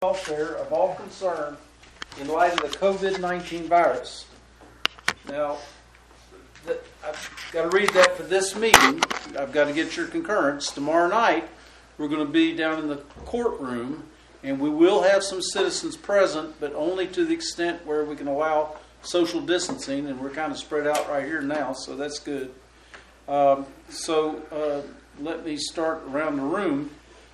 welfare of all concerned in light of the COVID-19 virus. Now, I've got to read that for this meeting. I've got to get your concurrence. Tomorrow night, we're going to be down in the courtroom, and we will have some citizens present, but only to the extent where we can allow social distancing, and we're kind of spread out right here now, so that's good. Let me start around the room.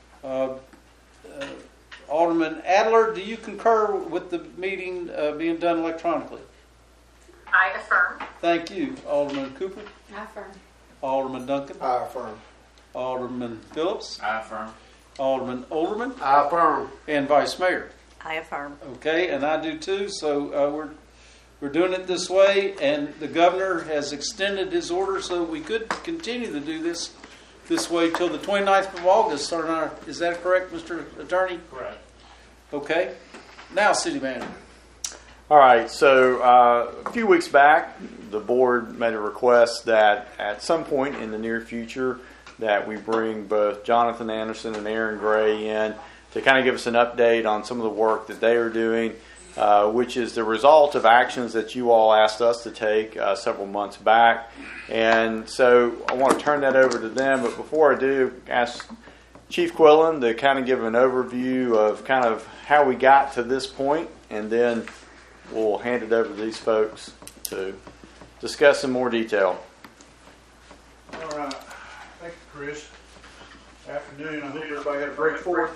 Alderman Adler, do you concur with the meeting being done electronically? I affirm. Thank you. Alderman Cooper? I affirm. Alderman Duncan? I affirm. Alderman Phillips? I affirm. Alderman Olderman? I affirm. And Vice Mayor? I affirm. Okay, and I do too, so we're doing it this way, and the governor has extended his order so we could continue to do this way till the 29th of August. Is that correct, Mr. Attorney? Correct. Okay. Now, City Manager. All right, so a few weeks back, the board made a request that at some point in the near future that we bring both Jonathan Anderson and Aaron Gray in to kind of give us an update on some of the work that they are doing, which is the result of actions that you all asked us to take several months back. And so I want to turn that over to them, but before I do, ask Chief Quillen to kind of give an overview of kind of how we got to this point, and then we'll hand it over to these folks to discuss in more detail. All right. Thank you, Chris. Afternoon. I hope everybody had a great Fourth.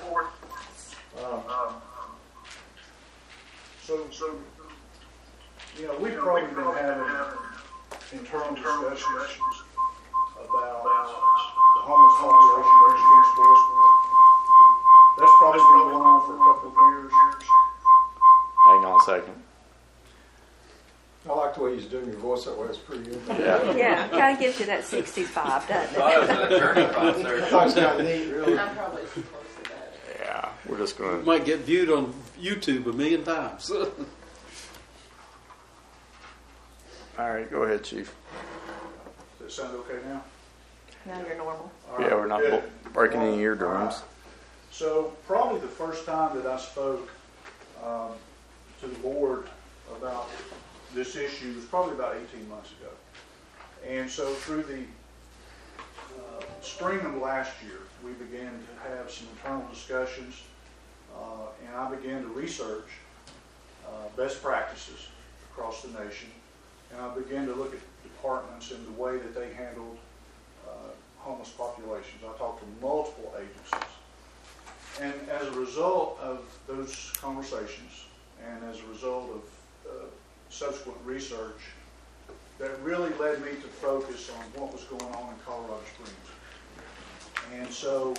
We've probably been having internal discussions about the homeless population in Kingsport. That's probably been going on for a couple of years. Hang on a second. I like the way he's doing your voice that way. It's pretty good. Yeah, kind of gives you that 65, doesn't it? I was an attorney concert. That's kind of neat, really. I'm probably too close to that. Yeah, we're just going You might get viewed on YouTube 1,000,000 times. All right, go ahead, Chief. Does that sound okay now? Now you're normal. All right, Yeah, we're not good. breaking any All eardrums. right. So probably the first time that I spoke to the board about this issue was probably about 18 months ago. And so through the spring of last year, we began to have some internal discussions, and I began to research best practices across the nation. And I began to look at departments and the way that they handled homeless populations. I talked to multiple agencies. And as a result of those conversations, and as a result of subsequent research, that really led me to focus on what was going on in Colorado Springs. And so,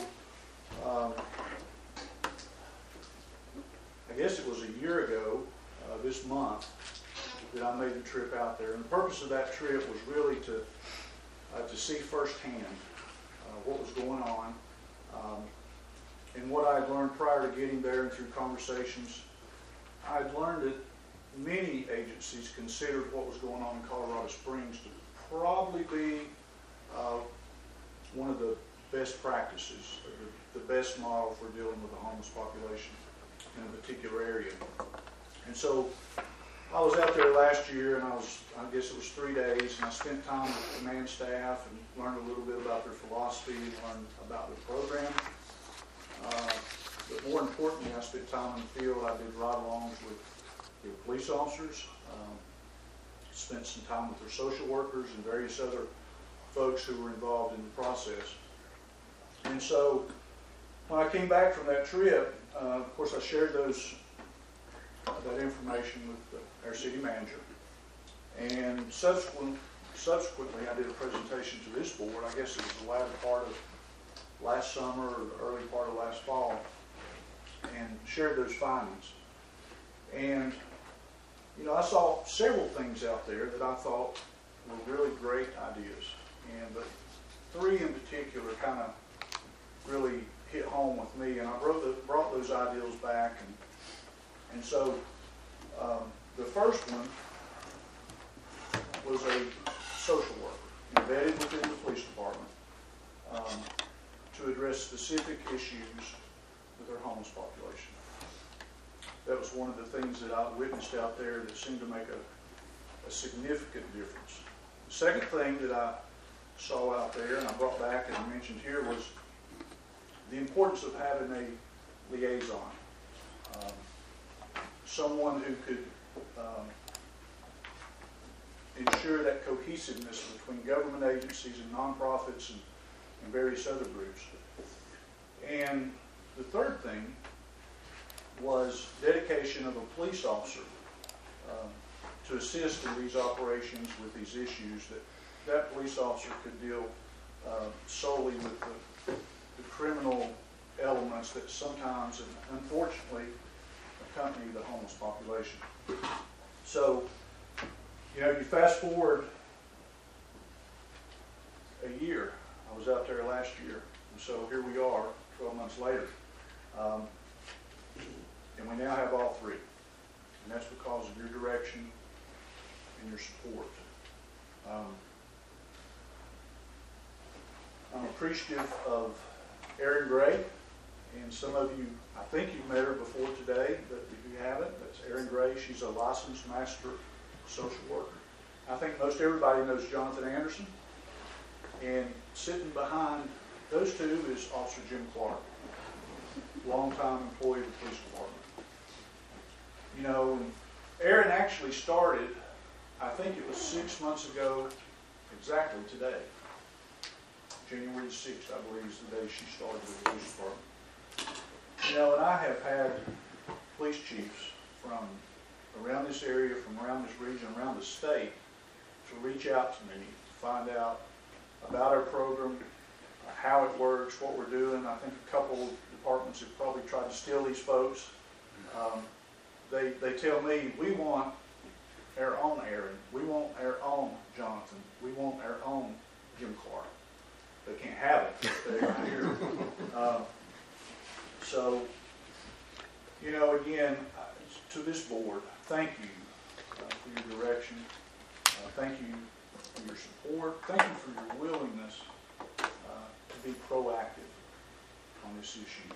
I guess it was a year ago, this month, that I made the trip out there. And the purpose of that trip was really to see firsthand what was going on, and what I had learned prior to getting there and through conversations. I had learned that many agencies considered what was going on in Colorado Springs to probably be one of the best practices, or the best model for dealing with the homeless population in a particular area. And so I was out there last year, and I guess it was 3 days, and I spent time with the command staff and learned a little bit about their philosophy and learned about the program. But more importantly, I spent time in the field. I did ride-alongs with the police officers, spent some time with their social workers and various other folks who were involved in the process. And so when I came back from that trip, of course I shared that information with our city manager. And subsequently I did a presentation to this board. I guess it was the latter part of last summer or the early part of last fall, and shared those findings. And I saw several things out there that I thought were really great ideas, but three in particular kind of really hit home with me, and I brought those ideals back. And so the first one was a social worker embedded within the police department to address specific issues with our homeless population. that was one of the things that I witnessed out there that seemed to make a significant difference. The second thing that I saw out there, and I brought back and mentioned here, was the importance of having a liaison. Someone who could ensure that cohesiveness between government agencies and nonprofits and various other groups. And the third thing was dedication of a police officer to assist in these operations with these issues, that police officer could deal solely with the criminal elements that sometimes, and unfortunately, accompany the homeless population. So, you fast forward a year. I was out there last year, and so here we are, 12 months later. And we now have all three. And that's because of your direction and your support. I'm appreciative of Erin Gray, and some of you, I think you've met her before today, but if you haven't, that's Erin Gray. She's a licensed master social worker. I think most everybody knows Jonathan Anderson, and sitting behind those two is Officer Jim Clark, longtime employee of the police department. When Erin actually started, I think it was 6 months ago, exactly today. January 6th, I believe, is the day she started with the police department. And I have had police chiefs from around this area, from around this region, around the state, to reach out to me, to find out about our program, how it works, what we're doing. I think a couple of departments have probably tried to steal these folks. They tell me, we want our own Erin, we want our own Jonathan, we want our own Jim Clark. They can't have it. They're right here. So, again, to this board, thank you for your direction. Thank you for your support. Thank you for your willingness to be proactive on this issue.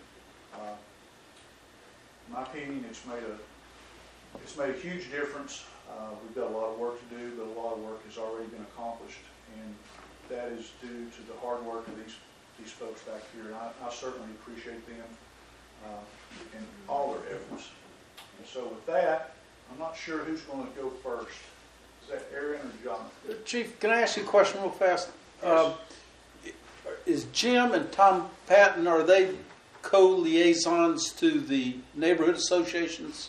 In my opinion, it's made a huge difference. We've got a lot of work to do, but a lot of work has already been accomplished, and that is due to the hard work of these folks back here. And I certainly appreciate them and all their efforts. And so with that, I'm not sure who's going to go first. Is that Erin or Jonathan? Chief, can I ask you a question real fast? Yes. Is Jim and Tom Patton, are they co-liaisons to the neighborhood associations?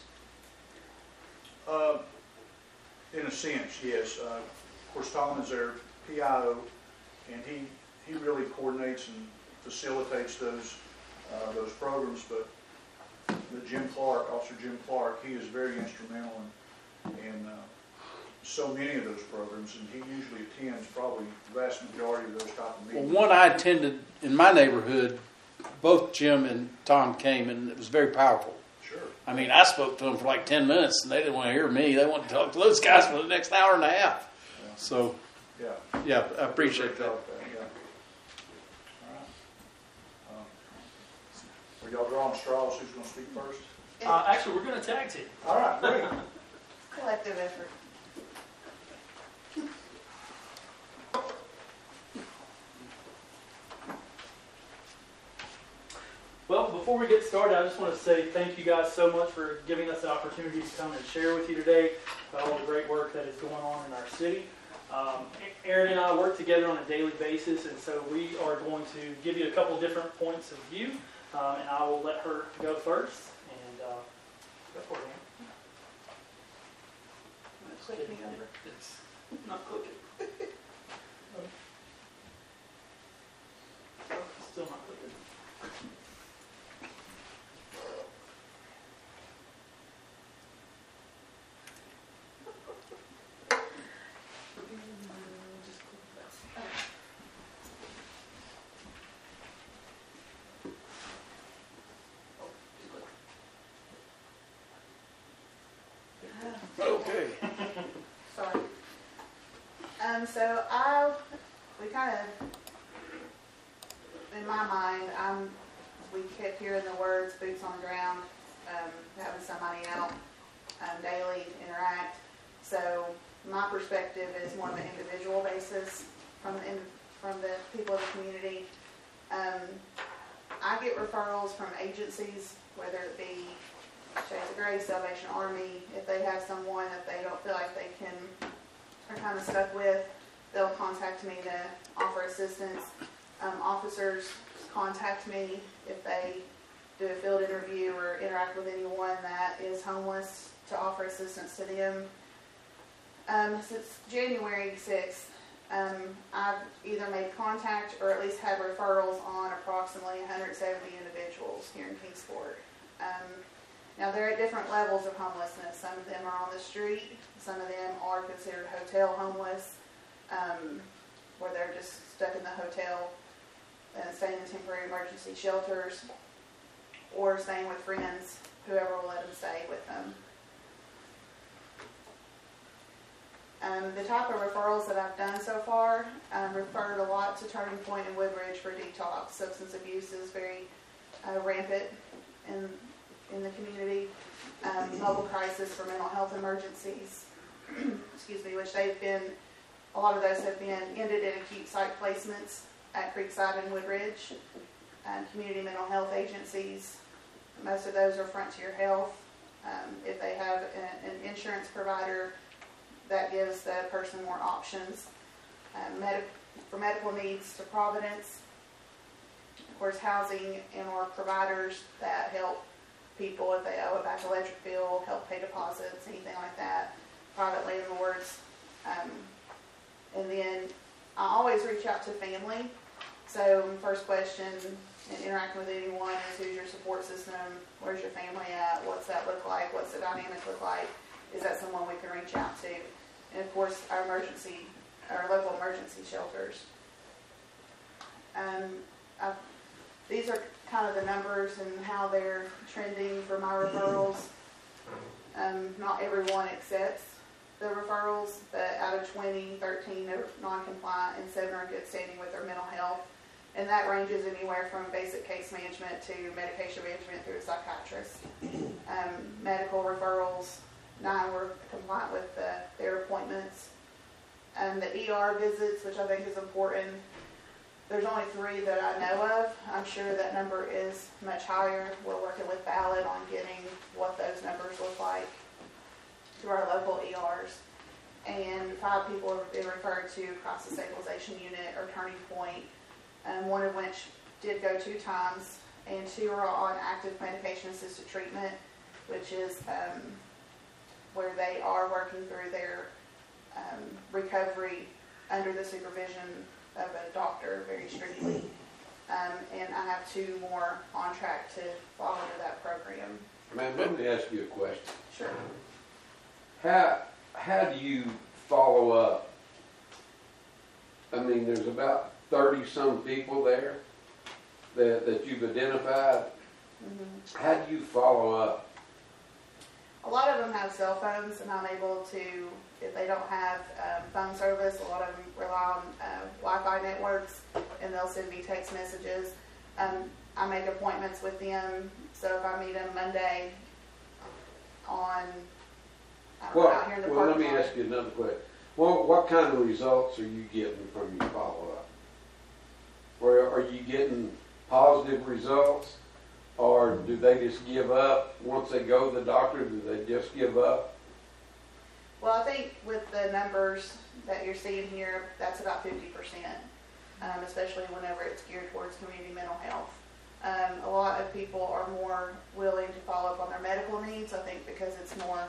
In a sense, yes. Of course, Tom is their PIO, and he really coordinates and facilitates those programs. But Jim Clark, Officer Jim Clark, he is very instrumental in so many of those programs, and he usually attends probably the vast majority of those type of meetings. Well, one I attended in my neighborhood, both Jim and Tom came, and it was very powerful. Sure. I mean, I spoke to them for like 10 minutes, and they didn't want to hear me. They wanted to talk to those guys for the next hour and a half. Yeah. So, Yeah. I appreciate that. Yeah. All right. Are y'all drawing straws? Who's going to speak first? Actually, we're going to tag team. All right, great. Collective effort. Well, before we get started, I just want to say thank you guys so much for giving us the opportunity to come and share with you today about all the great work that is going on in our city. Erin and I work together on a daily basis, and so we are going to give you a couple different points of view, and I will let her go first. And go for it, Erin. Click me over. It's not clicking. Still not clicking. Okay. Sorry. So we kind of, in my mind, we kept hearing the words boots on the ground, having somebody daily interact. So my perspective is more of an individual basis from the people of the community. I get referrals from agencies, whether it be Shades of Grace, Salvation Army. If they have someone that they don't feel like they are kind of stuck with, they'll contact me to offer assistance. Officers contact me if they do a field interview or interact with anyone that is homeless to offer assistance to them. Since January 6th, I've either made contact or at least had referrals on approximately 170 individuals here in Kingsport. Now, they're at different levels of homelessness. Some of them are on the street. Some of them are considered hotel homeless, where they're just stuck in the hotel and staying in temporary emergency shelters, or staying with friends, whoever will let them stay with them. The type of referrals that I've done so far, referred a lot to Turning Point and Woodbridge for detox. Substance abuse is very rampant in the community. Mobile crisis for mental health emergencies, excuse me, which a lot of those have been ended in acute site placements at Creekside and Woodridge. Community mental health agencies, most of those are Frontier Health. If they have an insurance provider, that gives the person more options. For medical needs to Providence, of course, housing and or providers that help people if they owe a back electric bill, help pay deposits, anything like that. Private landlords. And then I always reach out to family. So first question in interacting with anyone is, who's your support system? Where's your family at? What's that look like? What's the dynamic look like? Is that someone we can reach out to? And of course, our local emergency shelters. These are kind of the numbers and how they're trending for my referrals. Not everyone accepts the referrals, but out of 20, 13 are non-compliant and 7 are in good standing with their mental health. And that ranges anywhere from basic case management to medication management through a psychiatrist. Medical referrals, 9 were compliant with their appointments. The ER visits, which I think is important, there's only 3 that I know of. I'm sure that number is much higher. We're working with Ballot on getting what those numbers look like to our local ERs. And 5 people have been referred to Crisis Stabilization Unit or Turning Point, one of which did go 2 times, and 2 are on active medication-assisted treatment, which is where they are working through their recovery under the supervision of a doctor very strictly. And I have 2 more on track to fall into that program. Ma'am, let me ask you a question. Sure. How do you follow up? I mean, there's about 30-some people there that you've identified. Mm-hmm. How do you follow up? A lot of them have cell phones, and I'm able to, if they don't have phone service, a lot of them rely on Wi-Fi networks, and they'll send me text messages. I make appointments with them, so if I meet them Monday out here in the well, let me parking lot. ask you another question. What kind of results are you getting from your follow-up? Or are you getting positive results? Or do they just give up? Once they go to the doctor, do they just give up? Well, I think with the numbers that you're seeing here, that's about 50%, especially whenever it's geared towards community mental health. A lot of people are more willing to follow up on their medical needs, I think, because it's more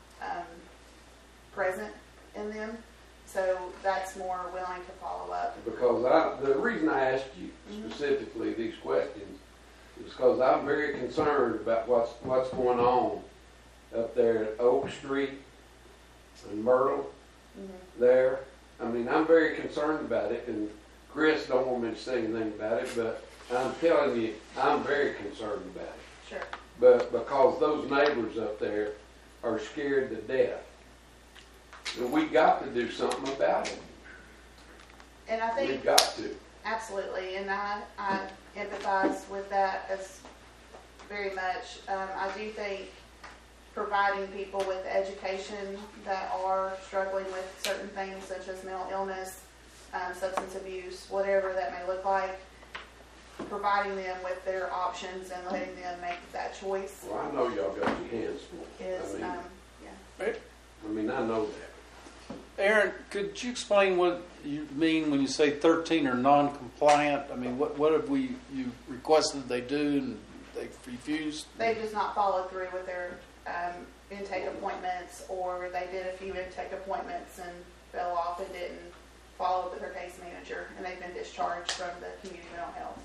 present in them. So that's more willing to follow up. Because the reason I asked you specifically these questions is because I'm very concerned about what's going on up there at Oak Street and Myrtle there. I mean, I'm very concerned about it, and Chris don't want me to say anything about it, but I'm telling you, I'm very concerned about it. Sure. But because those neighbors up there are scared to death. And we got to do something about it. And I think we've got to. Absolutely, and I empathize with that as very much. I do think providing people with education that are struggling with certain things such as mental illness, substance abuse, whatever that may look like, providing them with their options and letting them make that choice Well, I know y'all got your hands full. is, I mean, yeah. I mean, I know that. Aaron, could you explain what you mean when you say 13 are non-compliant? I mean, what have you requested they do and they've refused? They've just not followed through with their intake appointments, or they did a few intake appointments and fell off and didn't follow with their case manager, and they've been discharged from the community mental health.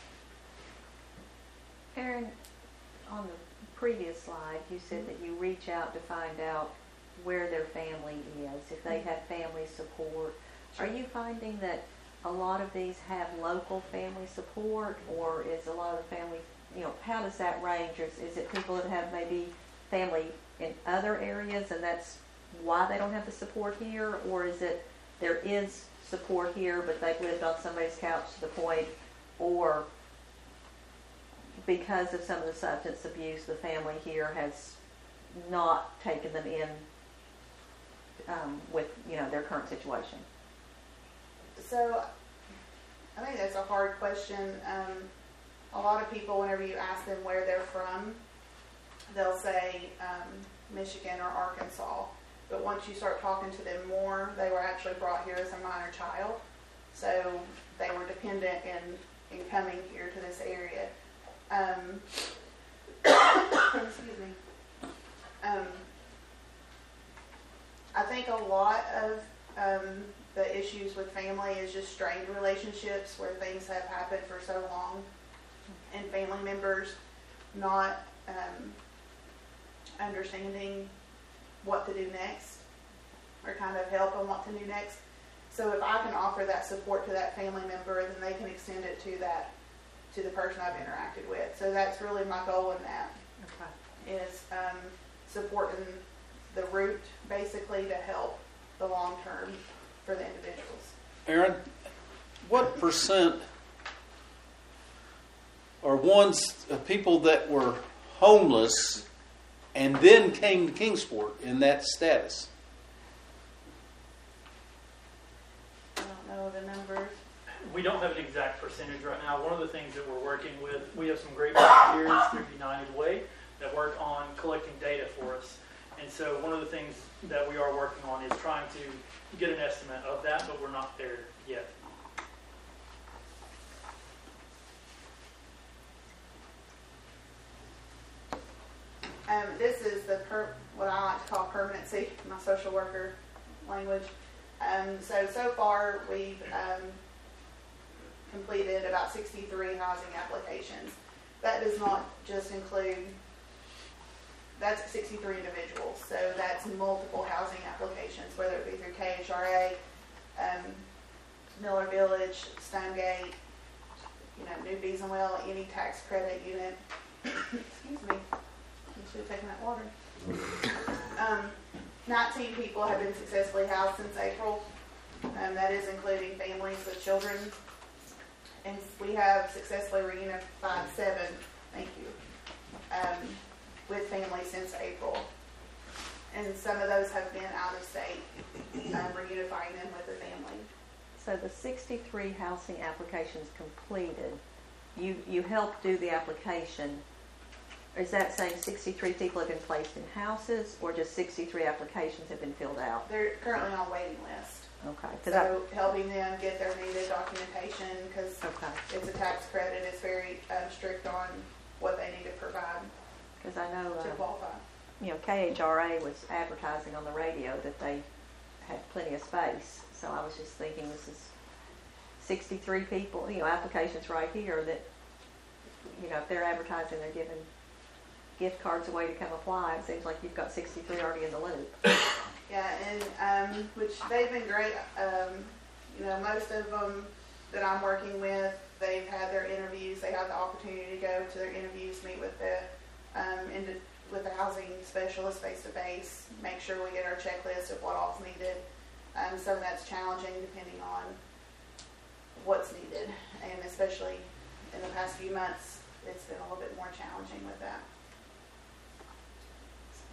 Aaron, on the previous slide, you said that you reach out to find out where their family is, if they have family support. Are you finding that a lot of these have local family support, or is a lot of the family, how does that range? Or is it people that have maybe family in other areas and that's why they don't have the support here? Or is it there is support here but they've lived on somebody's couch to the point, or because of some of the substance abuse, the family here has not taken them in with their current situation? So I think that's a hard question. A lot of people, whenever you ask them where they're from, they'll say Michigan or Arkansas. But once you start talking to them more, they were actually brought here as a minor child. So they were dependent in coming here to this area. Excuse me. I think a lot of the issues with family is just strained relationships where things have happened for so long, and family members not understanding what to do next, or kind of help on what to do next. So if I can offer that support to that family member, then they can extend it to the person I've interacted with. So that's really my goal in that, is supporting the root, basically, to help the long term for the individuals. Aaron, what percent are ones of people that were homeless and then came to Kingsport in that status? I don't know the numbers. We don't have an exact percentage right now. One of the things that we're working with, we have some great volunteers through United Way that work on collecting data for us. And so one of the things that we are working on is trying to get an estimate of that, but we're not there yet. This is what I like to call permanency, my social worker language. So far we've completed about 63 housing applications. That does not just include, that's 63 individuals, so that's multiple housing applications, whether it be through KHRA, Miller Village, Stonegate, New Beaslewell, any tax credit unit. Excuse me. I should have taken that water. 19 people have been successfully housed since April. That is including families with children. And we have successfully reunified 7, thank you, with families since April. And some of those have been out of state, reunifying them with their family. So the 63 housing applications completed, you helped do the application. Is that saying 63 people have been placed in houses, or just 63 applications have been filled out? They're currently on a waiting list. Okay. So helping them get their needed documentation, because it's a tax credit, it's very strict on what they need to provide because I know to qualify. KHRA was advertising on the radio that they had plenty of space. So I was just thinking, this is 63 people, applications right here that, if they're advertising, they're giving gift cards away to come apply. It seems like you've got 63 already in the loop. Yeah, and which they've been great. Most of them that I'm working with, they've had their interviews. They have the opportunity to go to their interviews, meet with the housing specialist face to face, make sure we get our checklist of what all's needed. Some of that's challenging depending on what's needed, and especially in the past few months, it's been a little bit more challenging with that. So.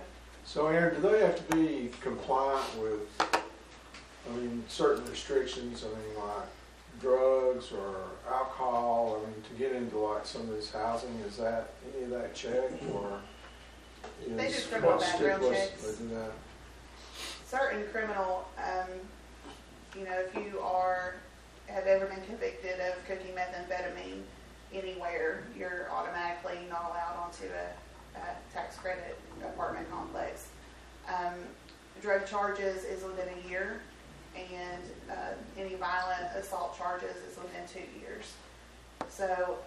So Aaron, do they have to be compliant with, I mean, certain restrictions, I mean, like drugs or alcohol, I mean, to get into like some of this housing, is that, any of that checked, or? They is do criminal what background stipulates checks. They do that? Certain criminal, if you have ever been convicted of cooking methamphetamine anywhere, you're automatically not allowed onto a tax credit apartment complex. Drug charges is within a year, and any violent assault charges is within 2 years. So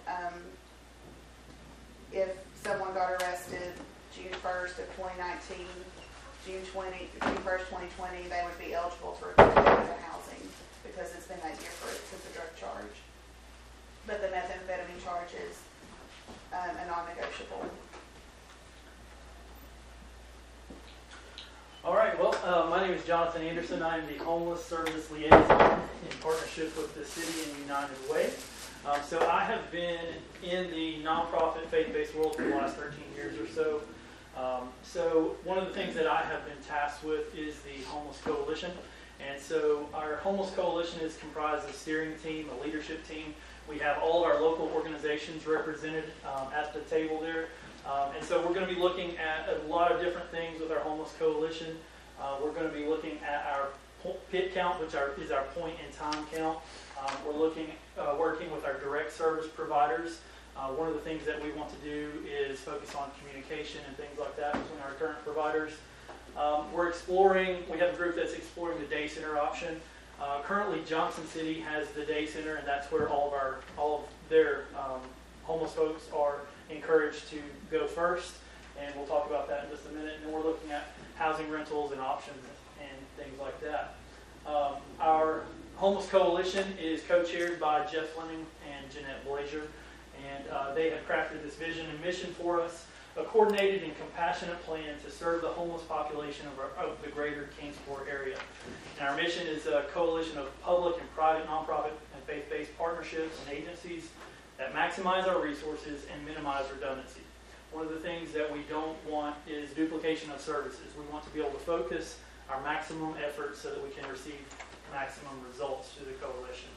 if someone got arrested June 1st of 2019, June 1st, 2020, they would be eligible for housing because it's been that year since the drug charge. But the methamphetamine charge is a non-negotiable. All right, well, my name is Jonathan Anderson. I am the Homeless Service Liaison in partnership with the City and United Way. So I have been in the nonprofit faith-based world for the last 13 years or so. So one of the things that I have been tasked with is the Homeless Coalition. And so our Homeless Coalition is comprised of a steering team, a leadership team. We have all of our local organizations represented at the table there. And so we're going to be looking at a lot of different things with our Homeless Coalition. We're going to be looking at our PIT count, which is our point in time count. We're working with our direct service providers. One of the things that we want to do is focus on communication and things like that between our current providers. We have a group that's exploring the day center option. Currently, Johnson City has the day center, and that's where all of their homeless folks are encouraged to go first. And we'll talk about that in just a minute. And then we're looking at housing rentals and options and things like that. Our Homeless Coalition is co-chaired by Jeff Fleming and Jeanette Blazier. And they have crafted this vision and mission for us, a coordinated and compassionate plan to serve the homeless population of the greater Kingsport area. And our mission is a coalition of public and private, nonprofit, and faith-based partnerships and agencies that maximize our resources and minimize redundancy. One of the things that we don't want is duplication of services. We want to be able to focus our maximum efforts so that we can receive maximum results through the coalition.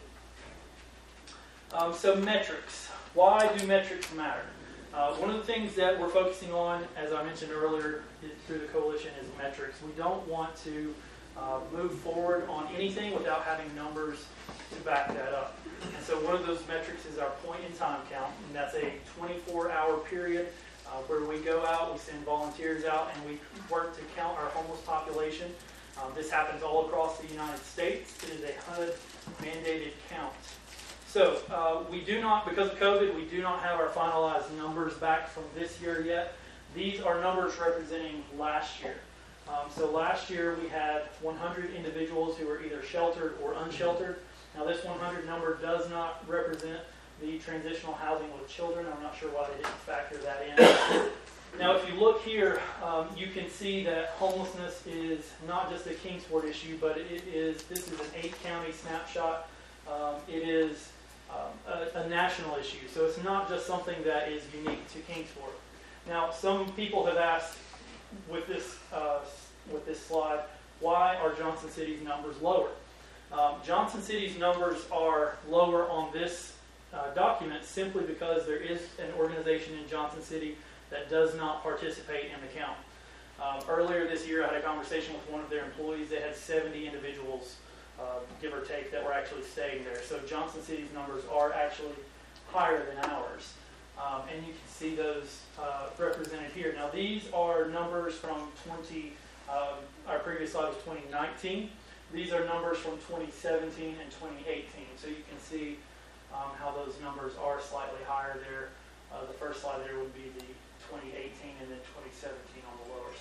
So metrics. Why do metrics matter? One of the things that we're focusing on, as I mentioned earlier, through the coalition is metrics. We don't want to move forward on anything without having numbers to back that up. And so one of those metrics is our point in time count, and that's a 24-hour period where we go out, we send volunteers out, and we work to count our homeless population. This happens all across the United States. It is a HUD mandated count. So we do not, because of COVID, we do not have our finalized numbers back from this year yet. These are numbers representing last year. So last year we had 100 individuals who were either sheltered or unsheltered. Now this 100 number does not represent the transitional housing with children. I'm not sure why they didn't factor that in. Now if you look here, you can see that homelessness is not just a Kingsport issue, but this is an 8-county snapshot. It is a national issue. So it's not just something that is unique to Kingsport. Now some people have asked with this slide, why are Johnson City's numbers lower? Johnson City's numbers are lower on this document simply because there is an organization in Johnson City that does not participate in the count. Earlier this year, I had a conversation with one of their employees. They had 70 individuals, give or take, that were actually staying there. So Johnson City's numbers are actually higher than ours. And you can see those represented here. Now these are numbers from our previous slide was 2019. These are numbers from 2017 and 2018. So you can see how those numbers are slightly higher there. The first slide there would be the 2018 and then 2017 on the lower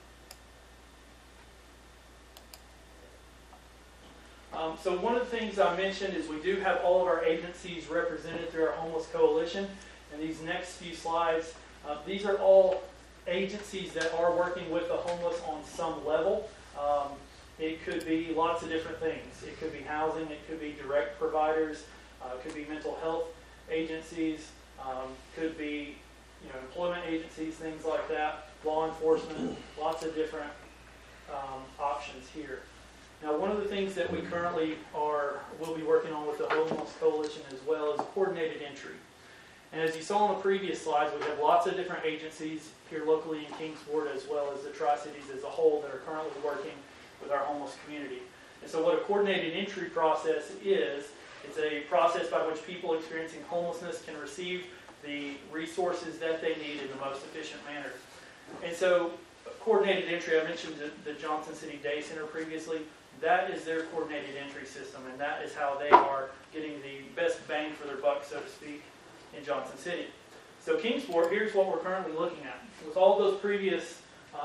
slide. So one of the things I mentioned is we do have all of our agencies represented through our Homeless Coalition. And these next few slides, these are all agencies that are working with the homeless on some level. It could be lots of different things. It could be housing, it could be direct providers, it could be mental health agencies, could be employment agencies, things like that. law enforcement, lots of different options here. Now, one of the things that we currently will be working on with the Homeless Coalition as well is coordinated entry. And as you saw on the previous slides, we have lots of different agencies here locally in Kingsport as well as the Tri-Cities as a whole that are currently working with our homeless community. And so what a coordinated entry process is, it's a process by which people experiencing homelessness can receive the resources that they need in the most efficient manner. And so coordinated entry, I mentioned the Johnson City Day Center previously. That is their coordinated entry system, and that is how they are getting the best bang for their buck, so to speak, in Johnson City. So Kingsport, here's what we're currently looking at. With all those previous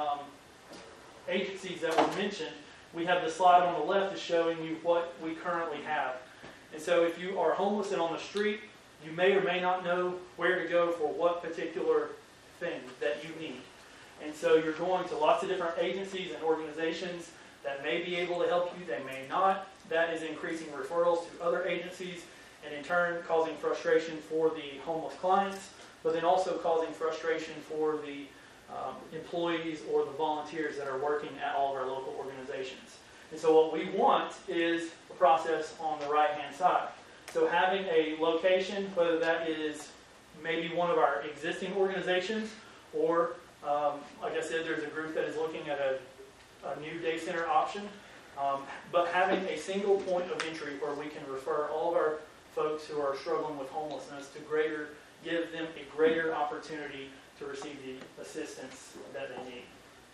agencies that were mentioned, we have the slide on the left is showing you what we currently have. And so if you are homeless and on the street, you may or may not know where to go for what particular thing that you need. And so you're going to lots of different agencies and organizations that may be able to help you, they may not. That is increasing referrals to other agencies and in turn causing frustration for the homeless clients, but then also causing frustration for the employees or the volunteers that are working at all of our local organizations. And so what we want is a process on the right-hand side. So having a location, whether that is maybe one of our existing organizations or, like I said, there's a group that is looking at a new day center option, but having a single point of entry where we can refer all of our folks who are struggling with homelessness to give them a greater opportunity to receive the assistance that they need.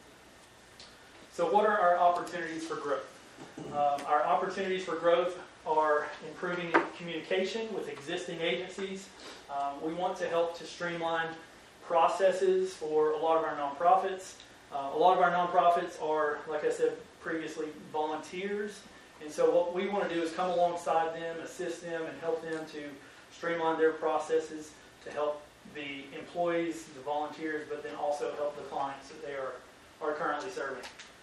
So what are our opportunities for growth? Our opportunities for growth are improving communication with existing agencies. We want to help to streamline processes for a lot of our nonprofits. A lot of our nonprofits are, like I said previously, volunteers. And so what we want to do is come alongside them, assist them, and help them to streamline their processes to help the employees, the volunteers, but then also help the clients that they are currently serving.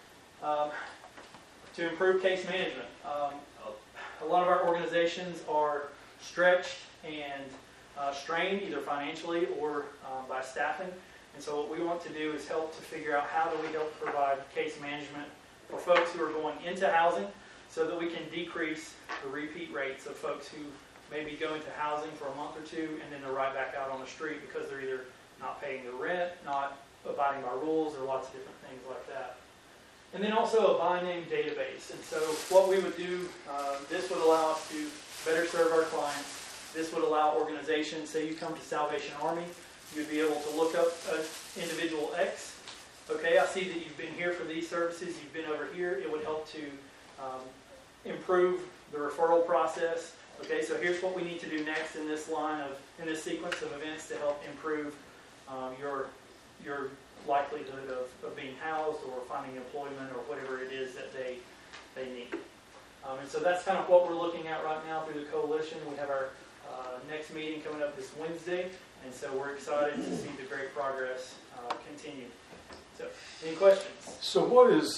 To improve case management. A lot of our organizations are stretched and strained either financially or by staffing. And so what we want to do is help to figure out how do we help provide case management for folks who are going into housing so that we can decrease the repeat rates of folks who maybe go into housing for a month or two and then they're right back out on the street because they're either not paying the rent, not abiding by rules, or lots of different things like that. And then also a by name database. And so what we would do, this would allow us to better serve our clients. This would allow organizations, say you come to Salvation Army, you'd be able to look up individual X. Okay, I see that you've been here for these services, you've been over here. It would help to improve the referral process. Okay, so here's what we need to do next in this sequence of events to help improve your likelihood of being housed or finding employment or whatever it is that they need. And so that's kind of what we're looking at right now through the coalition. We have our next meeting coming up this Wednesday, and so we're excited to see the great progress continue. So, any questions? So what is,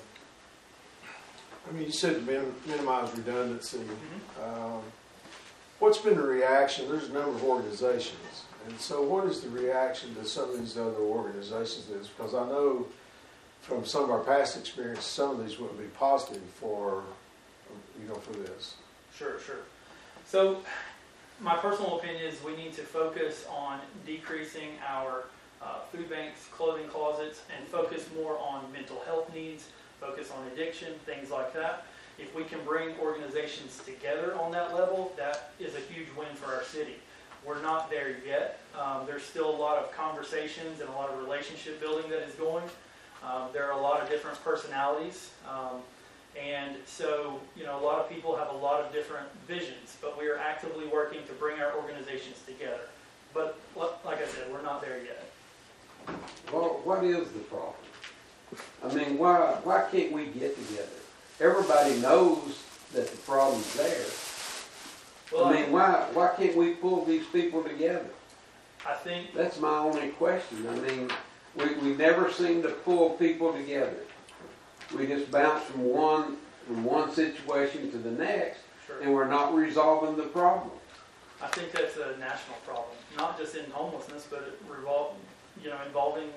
you said minimize redundancy. What's been the reaction? There's a number of organizations. And so what is the reaction to some of these other organizations? Because I know from some of our past experience, some of these wouldn't be positive for this. Sure. So my personal opinion is we need to focus on decreasing our food banks, clothing closets, and focus more on mental health needs, focus on addiction, things like that. If we can bring organizations together on that level, that is a huge win for our city. We're not there yet. There's still a lot of conversations and a lot of relationship building that is going. There are a lot of different personalities. And so, a lot of people have a lot of different visions, but we are actively working to bring our organizations together. But like I said, we're not there yet. Well, what is the problem? I mean, why can't we get together? Everybody knows that the problem's there. Well, I mean, why can't we pull these people together? I think that's my only question. I mean, we never seem to pull people together. We just bounce from one situation to the next, sure. And we're not resolving the problem. I think that's a national problem, not just in homelessness, but involving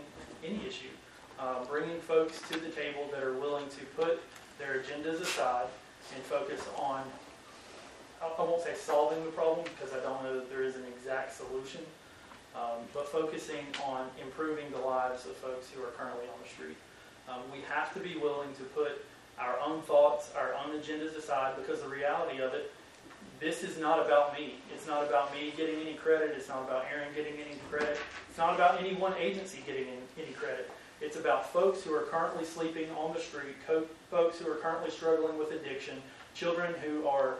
any issue. Bringing folks to the table that are willing to put their agendas aside and focus on, I won't say solving the problem because I don't know that there is an exact solution, but focusing on improving the lives of folks who are currently on the street. We have to be willing to put our own thoughts, our own agendas aside, because the reality of it, this is not about me. It's not about me getting any credit. It's not about Aaron getting any credit. It's not about any one agency getting any credit. It's about folks who are currently sleeping on the street, folks who are currently struggling with addiction, children who are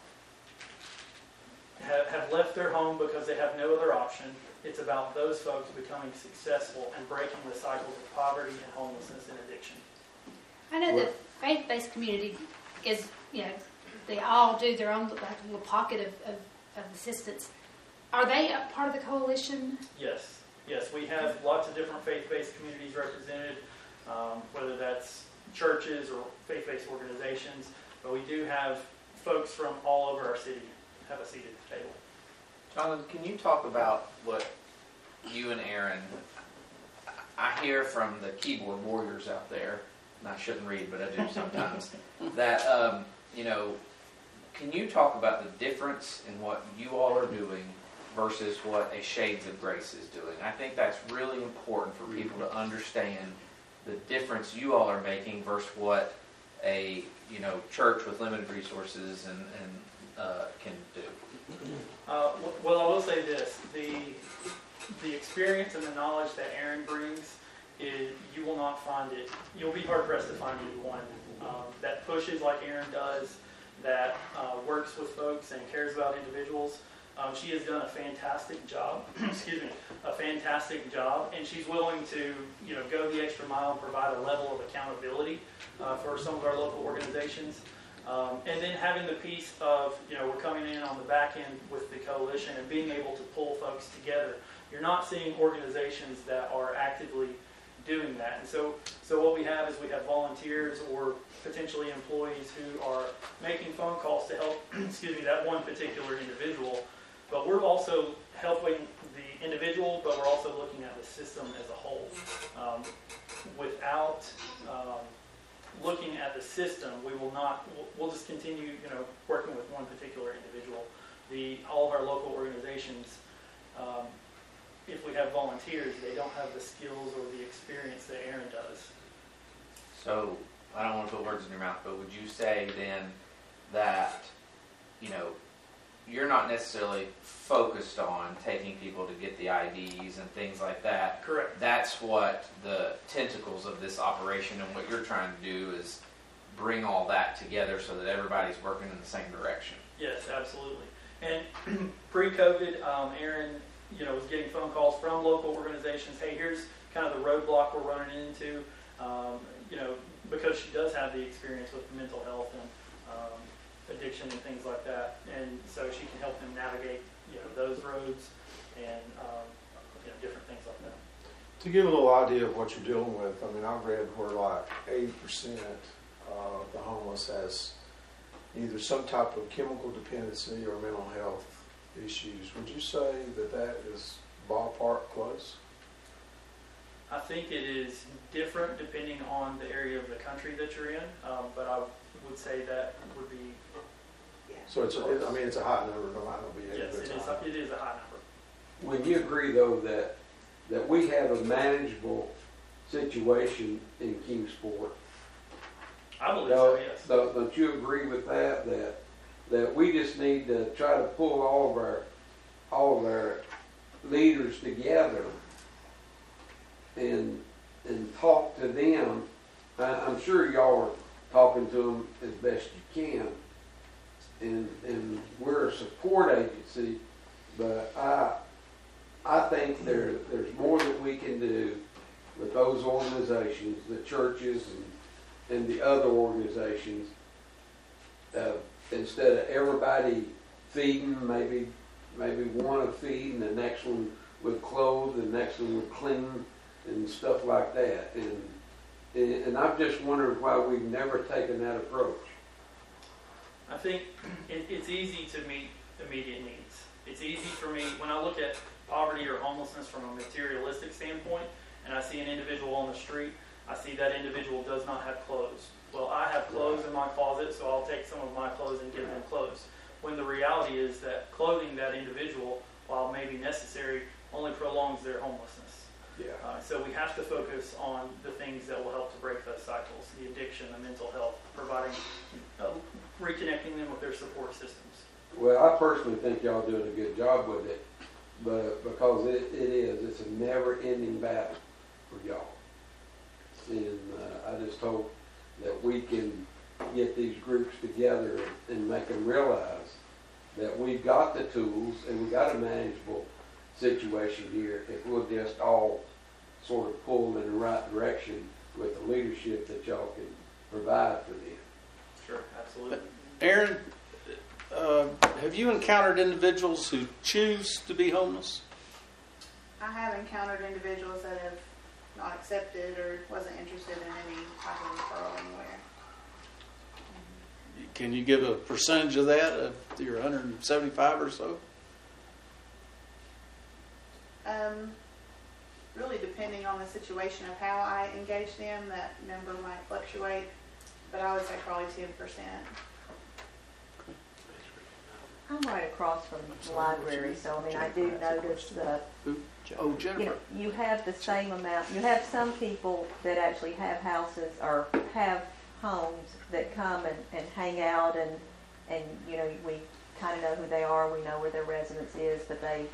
have left their home because they have no other option. It's about those folks becoming successful and breaking the cycles of poverty and homelessness and addiction. I know the faith-based community is, they all do their own little pocket of assistance. Are they a part of the coalition? Yes. Yes, we have lots of different faith-based communities represented, whether that's churches or faith-based organizations, but we do have folks from all over our city have a seat at the table. Jonathan, can you talk about what you and Aaron, I hear from the keyboard warriors out there, and I shouldn't read, but I do sometimes, that, can you talk about the difference in what you all are doing versus what a Shades of Grace is doing? I think that's really important for people to understand the difference you all are making versus what a church with limited resources and can do. Well, I will say this: the experience and the knowledge that Aaron brings is you will not find it. You'll be hard pressed to find anyone that pushes like Aaron does, that works with folks and cares about individuals. She has done a fantastic job. And she's willing to, go the extra mile and provide a level of accountability for some of our local organizations. And then having the piece of, we're coming in on the back end with the coalition and being able to pull folks together. You're not seeing organizations that are actively doing that. And so what we have is we have volunteers or potentially employees who are making phone calls to help, that one particular individual. But we're also helping the individual, but we're also looking at the system as a whole. Without looking at the system, we'll just continue, working with one particular individual. All of our local organizations, if we have volunteers, they don't have the skills or the experience that Aaron does. So, I don't want to put words in your mouth, but would you say then that, you're not necessarily focused on taking people to get the IDs and things like that? Correct. That's what the tentacles of this operation and what you're trying to do is bring all that together so that everybody's working in the same direction. Yes, absolutely. And pre-COVID, Aaron, was getting phone calls from local organizations. Hey, here's kind of the roadblock we're running into. Because she does have the experience with mental health and addiction and things like that, and so she can help them navigate, those roads and different things like that. To give a little idea of what you're dealing with, I've read where like 80% of the homeless has either some type of chemical dependency or mental health issues. Would you say that is ballpark close? I think it is different depending on the area of the country that you're in, but I would say that would be. So it's a high number, no matter what. Yes, it is a high number. Would you agree, though, that we have a manageable situation in Kingsport? I believe so, yes. Don't you agree with that? That we just need to try to pull all of our leaders together and talk to them. I'm sure y'all are talking to them as best you can, and we're a support agency, but I think there's more that we can do with those organizations, the churches and the other organizations, instead of everybody feeding, maybe one would feed and the next one would clothe, the next one would clean and stuff like that. And I'm just wondering why we've never taken that approach. I think it's easy to meet immediate needs. It's easy for me, when I look at poverty or homelessness from a materialistic standpoint, and I see an individual on the street, I see that individual does not have clothes. Well, I have clothes in my closet, so I'll take some of my clothes and give them clothes. When the reality is that clothing that individual, while maybe necessary, only prolongs their homelessness. Yeah. So we have to focus on the things that will help to break those cycles, the addiction, the mental health, providing, reconnecting them with their support systems. Well, I personally think y'all doing a good job with it, but because it's a never-ending battle for y'all. And I just hope that we can get these groups together and make them realize that we've got the tools and we've got a manageable situation here if we'll just all sort of pull in the right direction with the leadership that y'all can provide for them. Sure, absolutely. Aaron, have you encountered individuals who choose to be homeless? I have encountered individuals that have not accepted or wasn't interested in any type of referral anywhere. Can you give a percentage of that, of your 175 or so? Really depending on the situation of how I engage them, that number might fluctuate, but I would say probably 10%. I'm right across from the library, so I mean, I do notice that, Oh, Jennifer. you have the same amount, you have some people that actually have houses or have homes that come and hang out and we kind of know who they are, we know where their residence is, but they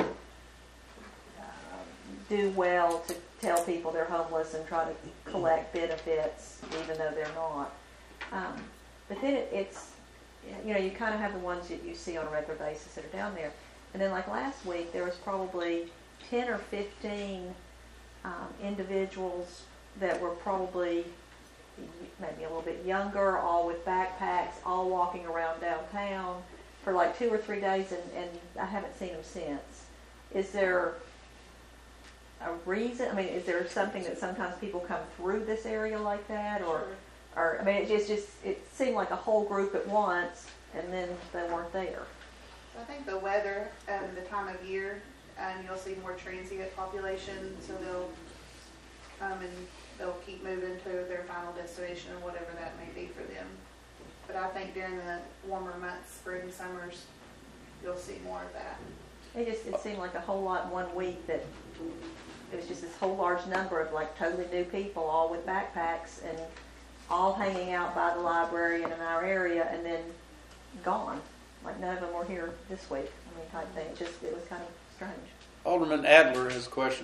do well to tell people they're homeless and try to collect benefits even though they're not. But then it's, you kind of have the ones that you see on a regular basis that are down there. And then like last week, there was probably 10 or 15 individuals that were probably maybe a little bit younger, all with backpacks, all walking around downtown for like 2 or 3 days, and I haven't seen them since. Is there a reason? I mean, is there something that sometimes people come through this area like that, or I mean, it seemed like a whole group at once, and then they weren't there. I think the weather and the time of year, you'll see more transient population, so they'll come and they'll keep moving to their final destination or whatever that may be for them. But I think during the warmer months, spring, summers, you'll see more of that. It seemed like a whole lot in 1 week that it was just this whole large number of like totally new people, all with backpacks and all hanging out by the library and in our area, and then gone. Like none of them were here this week. I mean, type thing. It was kind of strange. Alderman Adler has a question.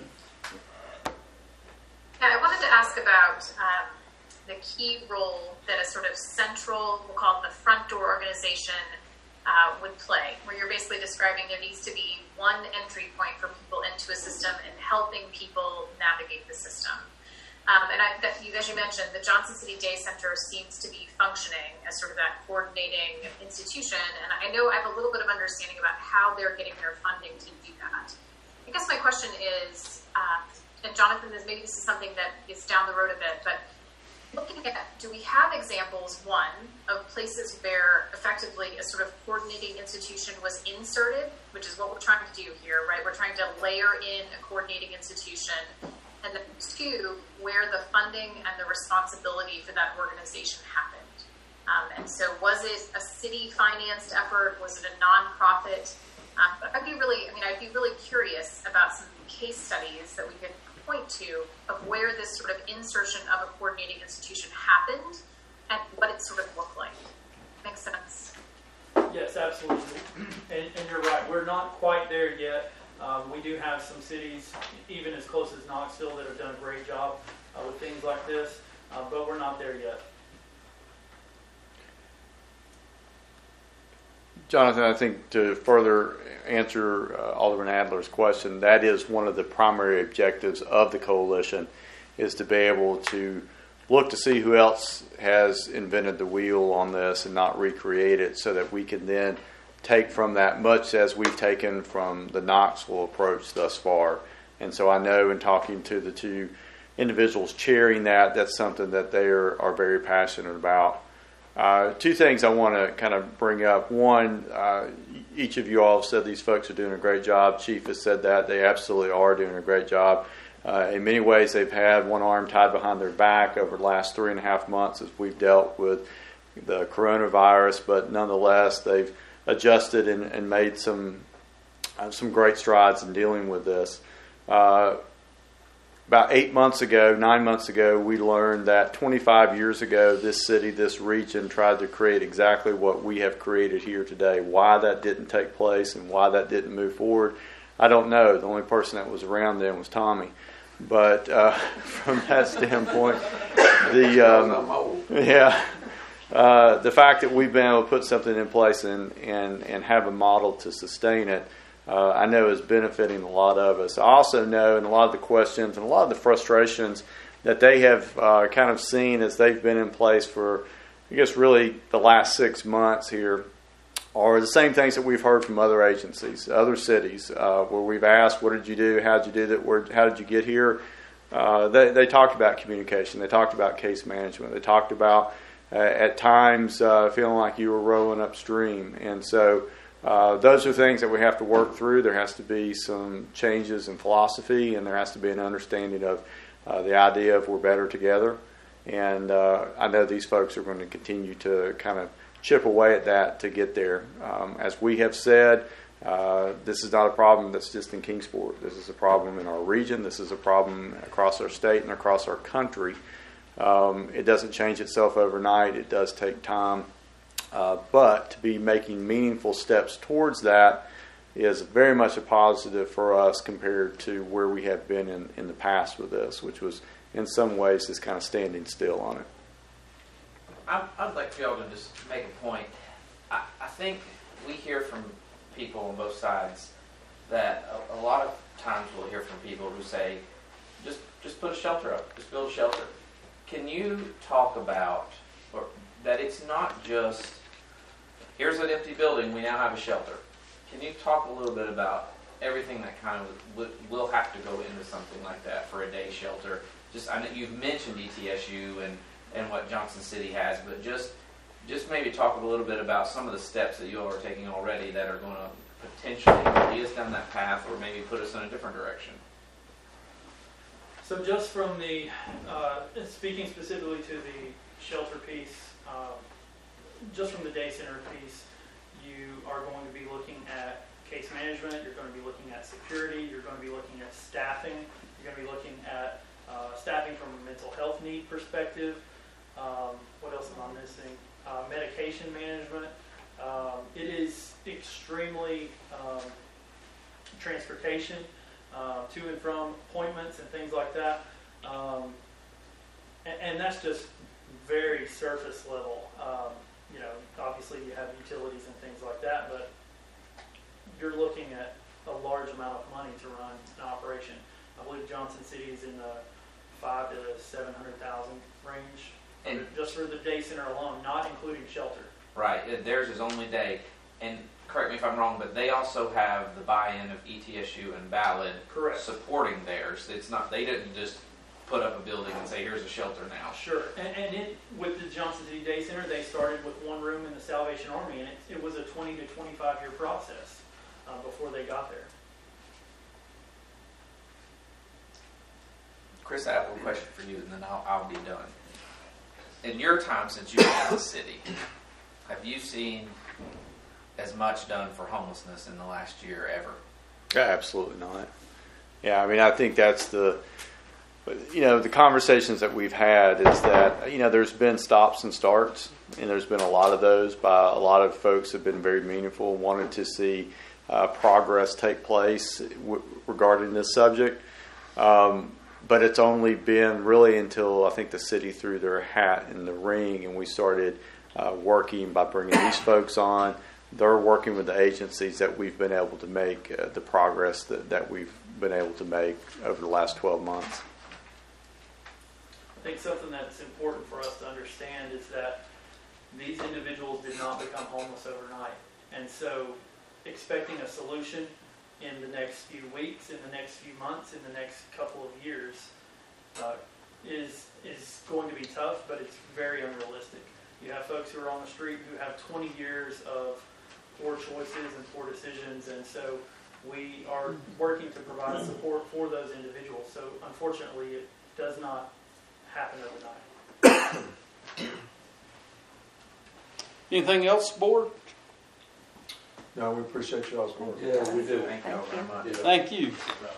Yeah, I wanted to ask about the key role that a sort of central, we'll call it the front door organization, would play, where you're basically describing there needs to be one entry point for people into a system and helping people navigate the system. And as you mentioned, the Johnson City Day Center seems to be functioning as sort of that coordinating institution, and I know I have a little bit of understanding about how they're getting their funding to do that. I guess my question is, and Jonathan, maybe this is something that is down the road a bit, but looking at, do we have examples, one, of places where effectively a sort of coordinating institution was inserted, which is what we're trying to do here, right? We're trying to layer in a coordinating institution. And then two, where the funding and the responsibility for that organization happened. And so was it a city-financed effort? Was it a nonprofit? But I'd be really curious about some case studies that we could point to of where this sort of insertion of a coordinating institution happened and what it sort of looked like. Makes sense? Yes, absolutely. And you're right. We're not quite there yet. We do have some cities, even as close as Knoxville, that have done a great job with things like this, but we're not there yet. Jonathan, I think to further answer Alderman Adler's question, that is one of the primary objectives of the coalition, is to be able to look to see who else has invented the wheel on this and not recreate it, so that we can then take from that much as we've taken from the Knoxville approach thus far. And so I know in talking to the two individuals chairing that's something that they are very passionate about. Two things I want to kind of bring up. One, each of you all have said these folks are doing a great job. Chief has said that. They absolutely are doing a great job. In many ways, they've had one arm tied behind their back over the last 3.5 months as we've dealt with the coronavirus, but nonetheless, they've adjusted and made some great strides in dealing with this. About 9 months ago, we learned that 25 years ago, this city, this region, tried to create exactly what we have created here today. Why that didn't take place and why that didn't move forward, I don't know. The only person that was around then was Tommy. But from that standpoint, the fact that we've been able to put something in place and have a model to sustain it, I know is benefiting a lot of us. I also know, in a lot of the questions and a lot of the frustrations that they have kind of seen as they've been in place for, I guess, really the last 6 months here, are the same things that we've heard from other agencies, other cities, where we've asked, what did you do? How did you do that? How did you get here? They talked about communication. They talked about case management. They talked about, at times, feeling like you were rowing upstream. And so those are things that we have to work through. There has to be some changes in philosophy, and there has to be an understanding of the idea of we're better together. And I know these folks are going to continue to kind of chip away at that to get there. As we have said, this is not a problem that's just in Kingsport. This is a problem in our region. This is a problem across our state and across our country. It doesn't change itself overnight. It does take time. But to be making meaningful steps towards that is very much a positive for us compared to where we have been in the past with this, which was in some ways just kind of standing still on it. I'd like to be able to just make a point. I think we hear from people on both sides that a lot of times we'll hear from people who say, just put a shelter up, just build a shelter. Can you talk about that it's not just, here's an empty building, we now have a shelter. Can you talk a little bit about everything that kind of will have to go into something like that for a day shelter? Just, I know you've mentioned ETSU and what Johnson City has, but just maybe talk a little bit about some of the steps that you all are taking already that are going to potentially lead us down that path or maybe put us in a different direction. So just from the, speaking specifically to the shelter piece, just from the day center piece, you are going to be looking at case management, you're going to be looking at security, you're going to be looking at staffing, you're going to be looking at staffing from a mental health need perspective. What else am I missing? Medication management. It is extremely transportation to and from appointments and things like that. And that's just very surface level. Obviously you have utilities and things like that, but you're looking at a large amount of money to run an operation. I believe Johnson City is in the 500,000 to 700,000 range, and just for the day center alone, not including shelter. Right, theirs is only day, and correct me if I'm wrong, but they also have the buy-in of ETSU and Ballad supporting theirs. It's not, they didn't just put up a building and say, here's a shelter now. Sure, and with the Johnson City Day Center, they started with one room in the Salvation Army, and it was a 20 to 25 year process before they got there. Chris, I have one question for you, and then I'll be done. In your time since you've been in the city, have you seen as much done for homelessness in the last year ever? Yeah, absolutely not. Yeah, I mean, I think that's the conversations that we've had is that, there's been stops and starts, and there's been a lot of those by a lot of folks have been very meaningful, wanted to see progress take place regarding this subject. But it's only been really until I think the city threw their hat in the ring and we started working by bringing these folks on. They're working with the agencies that we've been able to make the progress that we've been able to make over the last 12 months. I think something that's important for us to understand is that these individuals did not become homeless overnight. And so expecting a solution in the next few weeks, in the next few months, in the next couple of years is going to be tough, but it's very unrealistic. You have folks who are on the street who have 20 years of poor choices and poor decisions, and so we are working to provide support for those individuals. So unfortunately, it does not happen overnight. Anything else, board? No, we appreciate y'all's work. Yeah, we do. Thank you all very much. Yeah. Thank you.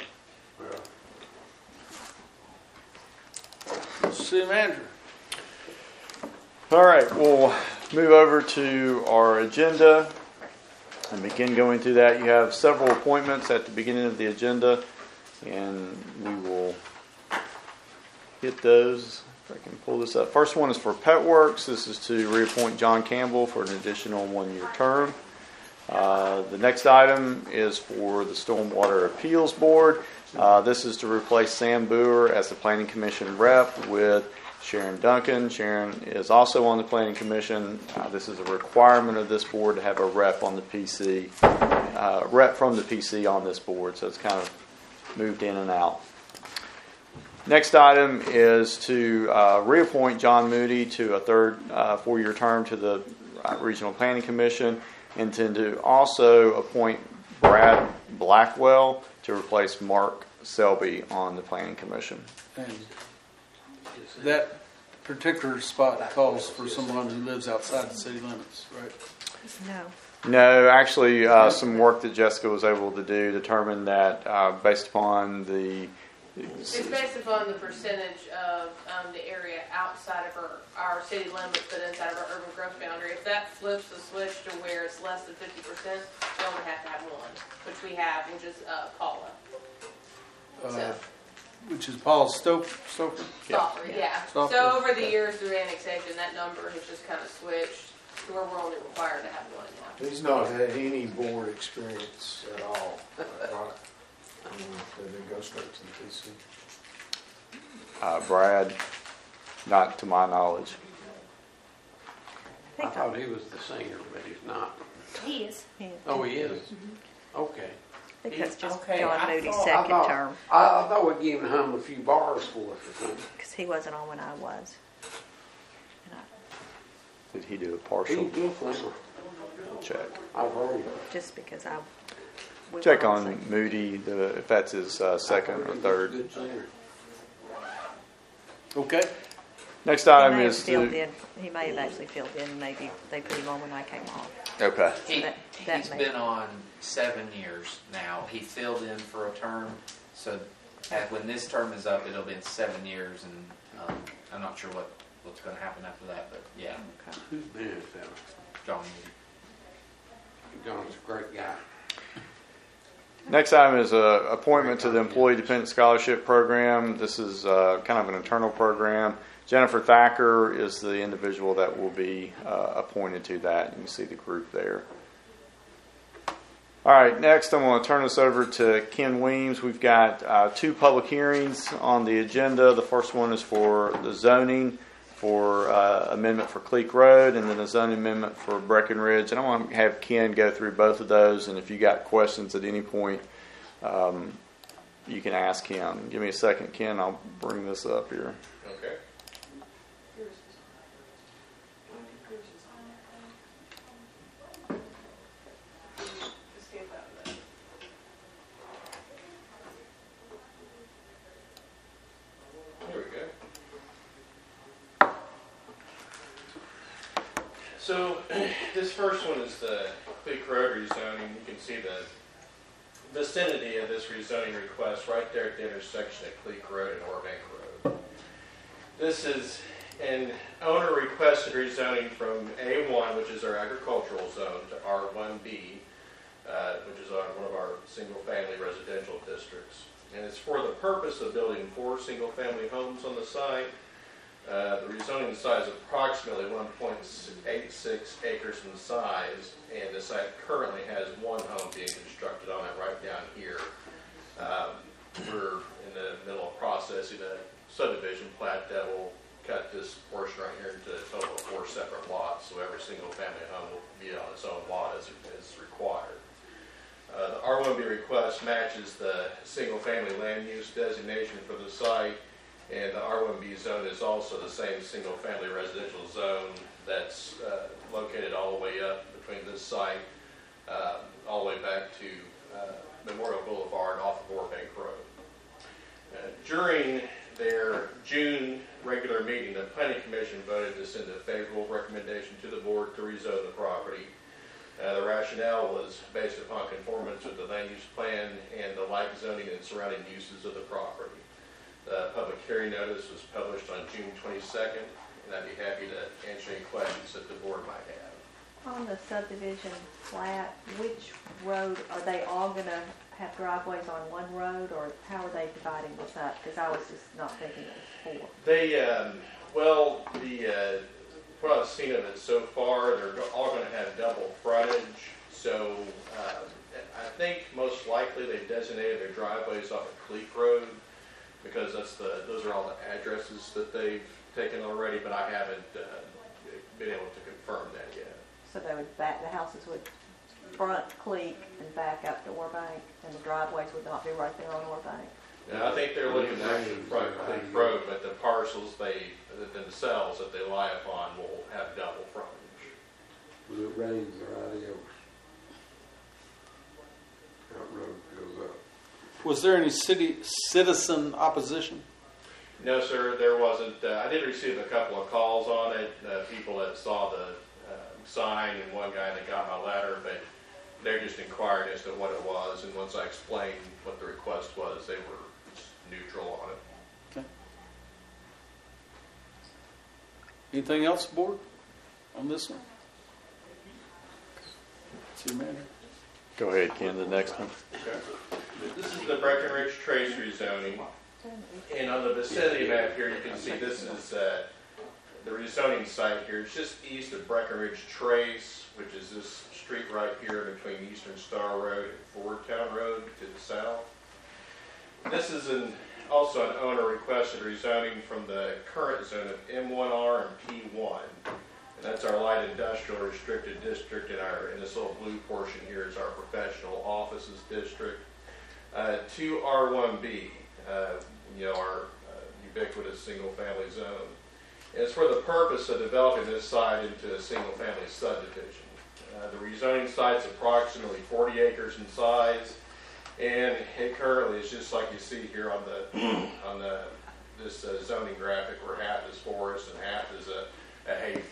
Yeah. City manager. All right, we'll move over to our agenda and begin going through that. You have several appointments at the beginning of the agenda, and we will hit those. If I can pull this up. First one is for Pet Works. This is to reappoint John Campbell for an additional 1-year term. The next item is for the Stormwater Appeals Board. This is to replace Sam Boer as the Planning Commission rep with Sharon Duncan. Sharon is also on the Planning Commission. This is a requirement of this board to have a rep on the PC, rep from the PC on this board, so it's kind of moved in and out. Next item is to reappoint John Moody to a third 4-year term to the Regional Planning Commission, and to also appoint Brad Blackwell to replace Mark Selby on the Planning Commission. And that particular spot calls for someone who lives outside the city limits, right? No. No, actually, some work that Jessica was able to do determined that based upon the It's based upon the percentage of the area outside of our city limits, but inside of our urban growth boundary. If that flips the switch to where it's less than 50%, we only have to have one, which we have, which is Paula. So. Which is Paul Stoker. Stoffer, yeah. Stoffer. So over the years through annexation, that number has just kind of switched to where we're only required to have one now. He's not had any board experience at all, right? They didn't go straight to the PC. Brad, not to my knowledge. I thought he was the singer, but he's not. He is. Oh, he is? Okay. I think that's just Okay, John I Moody's thought- second I thought- term, I thought we'd given him a few bars for us or something. because he wasn't on when I was. And Did he do a He's partial a good singer. check? I've heard him. just because we Check were on Moody, if that's his second or third. Good singer. Okay. Next He item may have is filled to, in. He may have actually filled in. Maybe they put him on when I came off. okay. He's been on 7 years now. He filled in for a term, so when this term is up, it'll be in 7 years, and I'm not sure what's going to happen after that, but yeah, Who's been in that? John Moody. John's a great guy. Next item is a appointment to the Employee Dependent Scholarship Program. This is kind of an internal program. Jennifer Thacker is the individual that will be appointed to that. You can see the group there. All right, next I'm going to turn this over to Ken Weems. We've got 2 public hearings on the agenda. The first one is for the zoning for amendment for Cleek Road, and then a zoning amendment for Breckenridge. And I want to have Ken go through both of those, and if you got questions at any point, you can ask him. Give me a second, Ken. I'll bring this up here. Okay. There we go. So this first one is the Cleek Road rezoning. You can see the vicinity of this rezoning request right there at the intersection of Cleek Road and Orbank Road. This is an owner requested rezoning from A1, which is our agricultural zone, to R1B, which is one of our single-family residential districts. And it's for the purpose of building 4 single-family homes on the site. The rezoning size is approximately 1.86 acres in size, and the site currently has 1 home being constructed on it right down here. We're in the middle of processing a subdivision plat that will cut this portion right here into a total of 4 separate lots, so every single family home will be on its own lot as required. The R1B request matches the single-family land use designation for the site, and the R1B zone is also the same single-family residential zone that's located all the way up between this site, all the way back to Memorial Boulevard off of Orbank Road. During their June regular meeting, the Planning Commission voted to send a favorable recommendation to the board to rezone the property. The rationale was based upon conformance with the land use plan and the like zoning and surrounding uses of the property. The public hearing notice was published on June 22nd, and I'd be happy to answer any questions that the board might have. On the subdivision plat, which road, are they all gonna have driveways on one road, or how are they dividing this up? Because I was just not thinking it was four. They, what I've seen of it so far, they're all going to have double frontage. So I think most likely they've designated their driveways off of Cleek Road because those are all the addresses that they've taken already, but I haven't been able to confirm that yet. So they would the houses would front Cleek and back up to Orbank, and the driveways would not be right there on Orbank. Now, I think they're looking at the front Cleek Road, but the parcels themselves that they lie upon will have double frontage. When it rains, they're adios. That road goes up. Was there any citizen opposition? No, sir, there wasn't. I did receive a couple of calls on it, people that saw the sign and one guy that got my letter, but they're just inquiring as to what it was, and once I explained what the request was, they were neutral on it. Okay. Anything else, board, on this one? City Manager? Go ahead, Ken, the next one. Okay. This is the Breckenridge Trace rezoning, and on the vicinity map here, you can see this is the rezoning site here. It's just east of Breckenridge Trace, which is this street right here between Eastern Star Road and Fordtown Road to the south. This is also an owner requested rezoning from the current zone of M1R and P1. And that's our light industrial restricted district, in this little blue portion here is our professional offices district. To R1B, our ubiquitous single family zone. And it's for the purpose of developing this site into a single family subdivision. The rezoning site's approximately 40 acres in size, and it currently is just like you see here on this zoning graphic, where half is forest and half is a hayfield.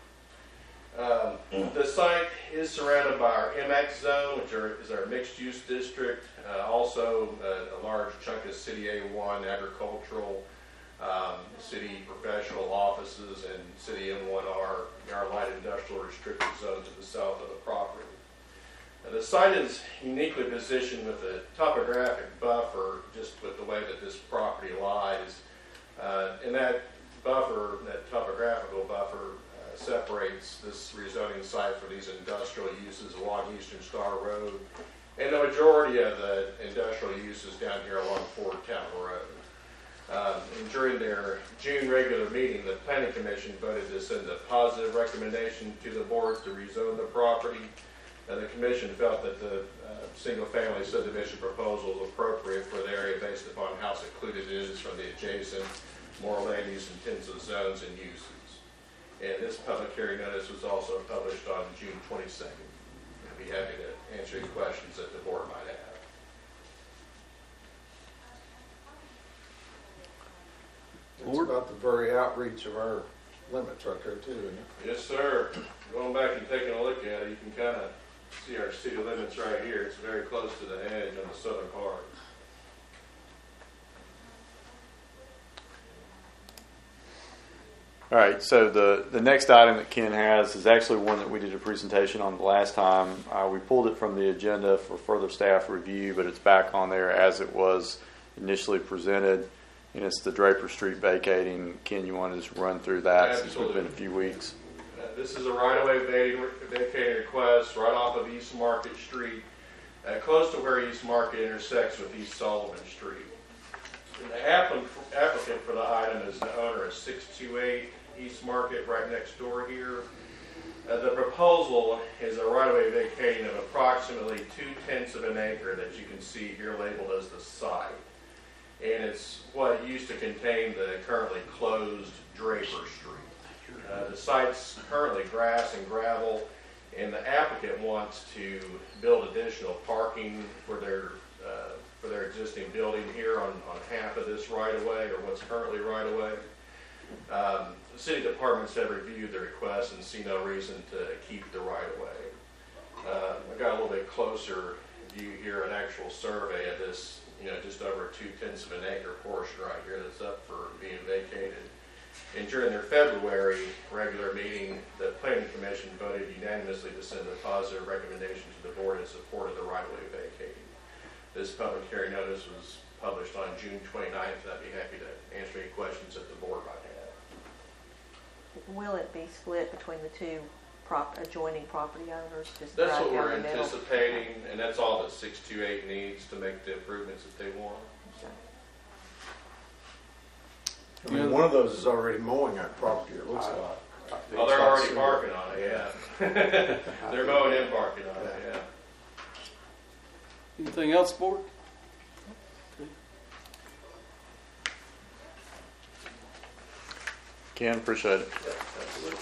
The site is surrounded by our MX zone, which is our mixed-use district, also a large chunk of City A1 agricultural, city professional offices, and City M1R, our light industrial restricted zone to the south of the property. The site is uniquely positioned with a topographic buffer, just with the way that this property lies. And that buffer, that topographical buffer, separates this rezoning site for these industrial uses along Eastern Star Road, and the majority of the industrial uses down here along Fordtown Road. And during their June regular meeting, the Planning Commission voted to send a positive recommendation to the board to rezone the property. The Commission felt that the single-family subdivision proposal was appropriate for the area based upon how secluded it is from the adjacent more land use intensive zones and uses. And this public hearing notice was also published on June 22nd. I'd be happy to answer any questions that the board might have. It's about the very outreach of our limits right there too, isn't it? Yes, sir. Going back and taking a look at it, you can kind of see our city limits right here. It's very close to the edge on the southern part. All right, so the next item that Ken has is actually one that we did a presentation on the last time. We pulled it from the agenda for further staff review, but it's back on there as it was initially presented, and it's the Draper Street vacating. Ken, you want to just run through that since it's been a few weeks? This is a right-of-way vacating request right off of East Market Street, close to where East Market intersects with East Sullivan Street. And the applicant for the item is the owner of 628 East Market right next door here. The proposal is a right-of-way vacating of approximately 2/10 of an acre that you can see here labeled as the site. And it's what used to contain the currently closed Draper Street. The site's currently grass and gravel, and the applicant wants to build additional parking for their existing building here on half of this right-of-way, or what's currently right-of-way. The city departments have reviewed the request and see no reason to keep the right-of-way. I got a little bit closer view here, an actual survey of this, just over 2/10 of an acre portion right here that's up for being vacated. And during their February regular meeting, the Planning Commission voted unanimously to send a positive recommendation to the board in support of the right-of-way vacating. This public hearing notice was published on June 29th, and I'd be happy to answer any questions that the board might have. Will it be split between the two adjoining property owners? Just That's right what down we're the middle? anticipating, and that's all that 628 needs to make the improvements that they want. I mean, one of those is already mowing that property, it looks like. Oh, they're already parking on it, yeah. They're mowing and parking on it, yeah. Anything else, board? Ken, appreciate it. Absolutely.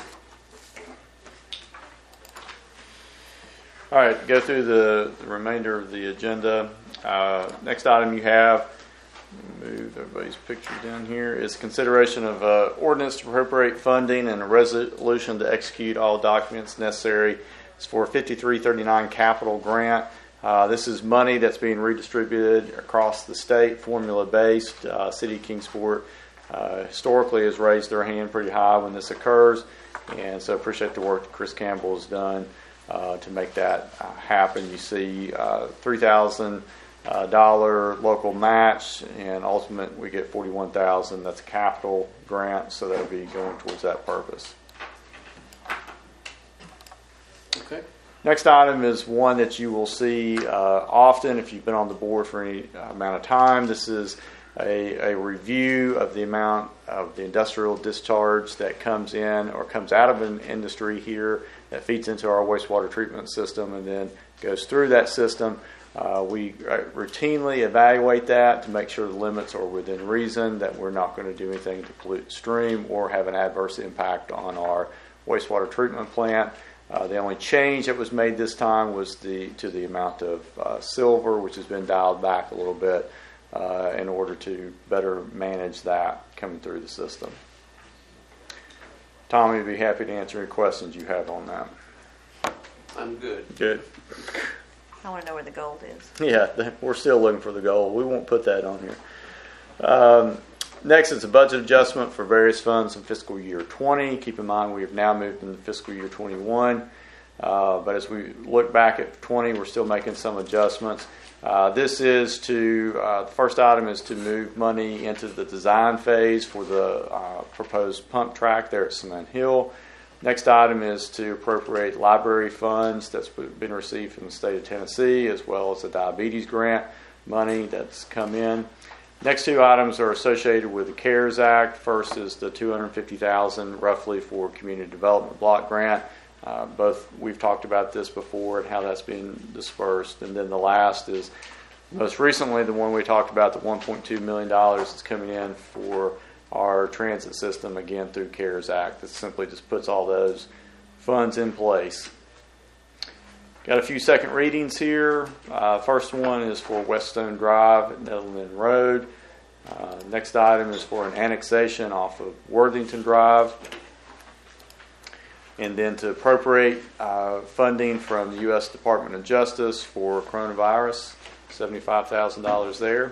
All right, go through the remainder of the agenda. Next item you have, move everybody's picture down here, is consideration of ordinance to appropriate funding and a resolution to execute all documents necessary. It's for 5339 capital grant. This is money that's being redistributed across the state, formula-based. City of Kingsport historically has raised their hand pretty high when this occurs, and so appreciate the work that Chris Campbell has done to make that happen. You see $3,000 local match, and ultimate we get $41,000. That's a capital grant, so that'll be going towards that purpose. Okay. Next item is one that you will see often if you've been on the board for any amount of time. This is a review of the amount of the industrial discharge that comes in or comes out of an industry here that feeds into our wastewater treatment system and then goes through that system. We routinely evaluate that to make sure the limits are within reason, that we're not going to do anything to pollute the stream or have an adverse impact on our wastewater treatment plant. The only change that was made this time was to the amount of silver, which has been dialed back a little bit in order to better manage that coming through the system. Tommy would be happy to answer any questions you have on that. I'm good. Good. I want to know where the gold is. Yeah, we're still looking for the goal. We won't put that on here. Next is a budget adjustment for various funds in fiscal year 20. Keep in mind we have now moved into fiscal year 21. But as we look back at 20, we're still making some adjustments. This is the first item is to move money into the design phase for the proposed pump track there at Cement Hill. Next item is to appropriate library funds that's been received from the state of Tennessee, as well as the diabetes grant money that's come in. Next two items are associated with the CARES Act. First is the $250,000 roughly for community development block grant. Both we've talked about this before and how that's being dispersed. And then the last is most recently the one we talked about, the $1.2 million that's coming in for our transit system, again through CARES Act. That simply just puts all those funds in place. Got a few second readings here. First one is for Weststone Drive at Netherland Road. Next item is for an annexation off of Worthington Drive. And then to appropriate funding from the U.S. Department of Justice for coronavirus, $75,000 there.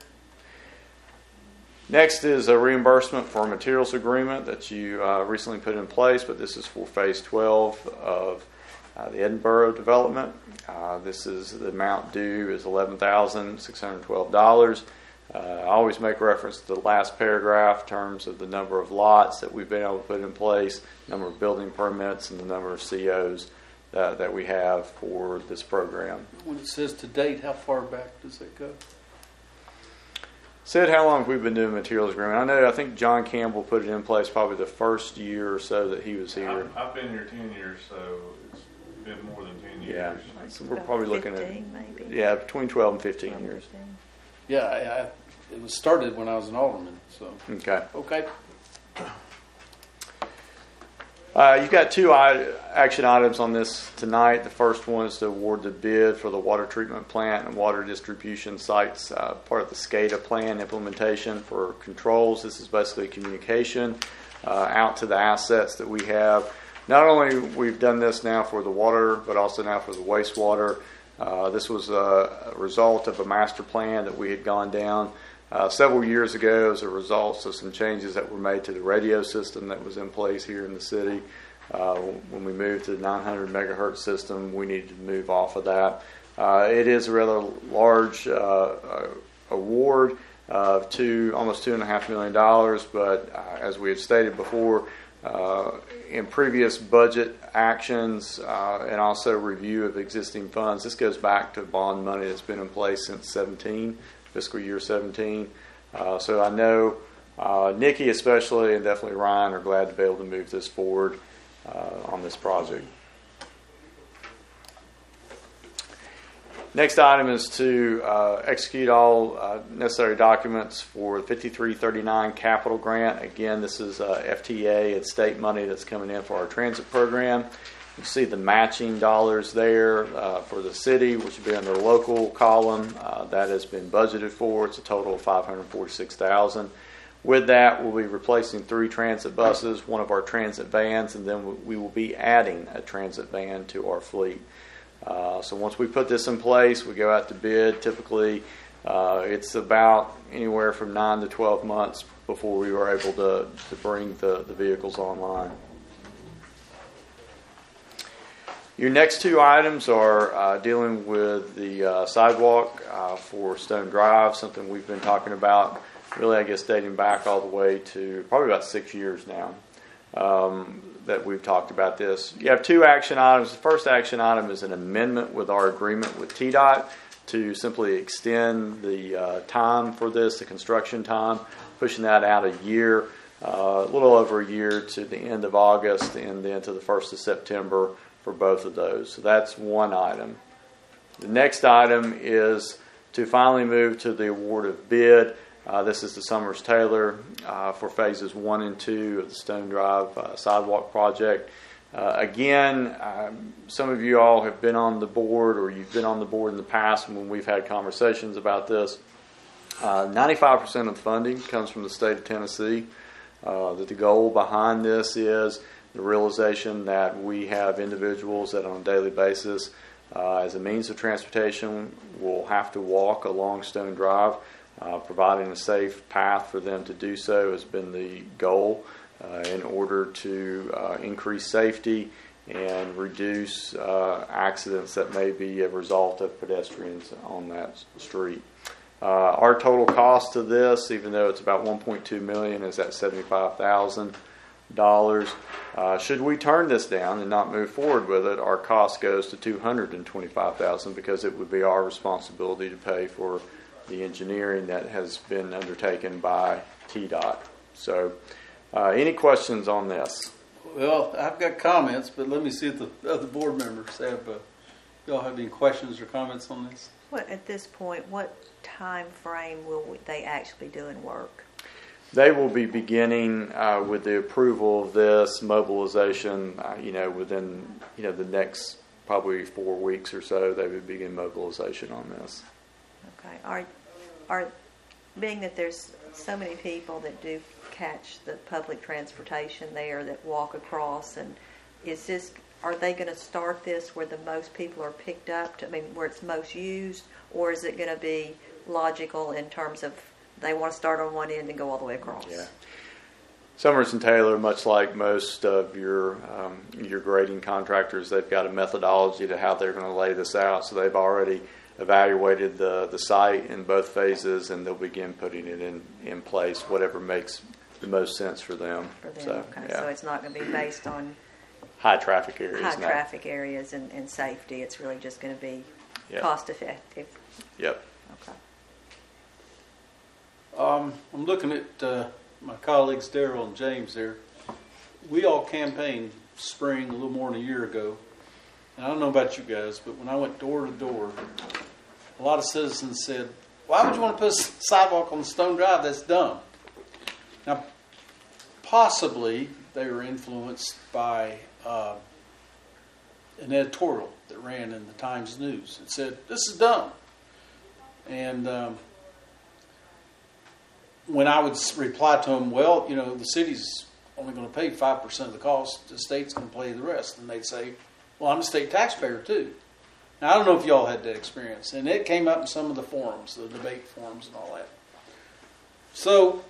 Next is a reimbursement for a materials agreement that you recently put in place, but this is for Phase 12 of the Edinburgh development. This is the amount due is $11,612. I always make reference to the last paragraph in terms of the number of lots that we've been able to put in place, number of building permits, and the number of COs that we have for this program. When it says to date, how far back does it go? Sid, how long have we been doing materials agreement? I think John Campbell put it in place probably the first year or so that he was here. I've been here 10 years, so it's been more than 10 years. Yeah, so we're probably looking at maybe. Yeah, between 12 and 15 years. Yeah, it was started when I was an alderman. So Okay. You've got two action items on this tonight. The first one is to award the bid for the water treatment plant and water distribution sites, part of the SCADA plan implementation for controls. This is basically communication out to the assets that we have. Not only we've done this now for the water, but also now for the wastewater. This was a result of a master plan that we had gone down several years ago as a result of some changes that were made to the radio system that was in place here in the city. When we moved to the 900 megahertz system, we needed to move off of that. It is a rather large award of almost $2.5 million, but as we had stated before, in previous budget actions and also review of existing funds, this goes back to bond money that's been in place since fiscal year 17. So I know Nikki especially, and definitely Ryan, are glad to be able to move this forward on this project. Next item is to execute all necessary documents for the 5339 capital grant. Again, this is FTA and state money that's coming in for our transit program. You see the matching dollars there for the city, which would be under the local column. That has been budgeted for. It's a total of $546,000. With that, we'll be replacing 3 transit buses, one of our transit vans, and then we will be adding a transit van to our fleet. So once we put this in place, we go out to bid. Typically, it's about anywhere from 9 to 12 months before we were able to bring the vehicles online. Your next 2 items are dealing with the sidewalk for Stone Drive, something we've been talking about, really, I guess, dating back all the way to probably about 6 years now that we've talked about this. You have 2 action items. The first action item is an amendment with our agreement with TDOT to simply extend the time for this, the construction time, pushing that out a year, a little over a year to the end of August and then to the 1st of September for both of those. So that's one item. The next item is to finally move to the award of bid. This is the Summers Taylor for phases 1 and 2 of the Stone Drive sidewalk project. Again, some of you all have been on the board, or you've been on the board in the past when we've had conversations about this. 95% of the funding comes from the state of Tennessee. That the goal behind this is the realization that we have individuals that on a daily basis, as a means of transportation, will have to walk along Stone Drive. Providing a safe path for them to do so has been the goal in order to increase safety and reduce accidents that may be a result of pedestrians on that street. Our total cost of this, even though it's about $1.2 million, is at $75,000. Should we turn this down and not move forward with it, our cost goes to $225,000 because it would be our responsibility to pay for the engineering that has been undertaken by TDOT. So, any questions on this? Well, I've got comments, but let me see if the other board members have. Y'all have any questions or comments on this? At this point, what time frame will they actually be doing work? They will be beginning with the approval of this mobilization. Within the next probably 4 weeks or so, they would begin mobilization on this. Okay. Are being that there's so many people that do catch the public transportation there that walk across, and are they going to start this where the most people are picked up where it's most used, or is it going to be logical in terms of they want to start on one end and go all the way across? Yeah. Summers and Taylor, much like most of your grading contractors, they've got a methodology to how they're going to lay this out. So they've already evaluated the site in both phases, and they'll begin putting it in place, whatever makes the most sense for them. So it's not going to be based on high traffic areas. Traffic areas and safety. It's really just going to be cost effective. Yep. Okay. I'm looking at my colleagues Daryl and James there. We all campaigned spring a little more than a year ago. And I don't know about you guys, but when I went door to door, a lot of citizens said, "Why would you want to put a sidewalk on Stone Drive? That's dumb." Now, possibly they were influenced by an editorial that ran in the Times News. It said, "This is dumb." And when I would reply to them, well, the city's only going to pay 5% of the cost, the state's going to pay the rest. And they'd say, well, I'm a state taxpayer too. Now, I don't know if y'all had that experience. And it came up in some of the forums, the debate forums and all that. So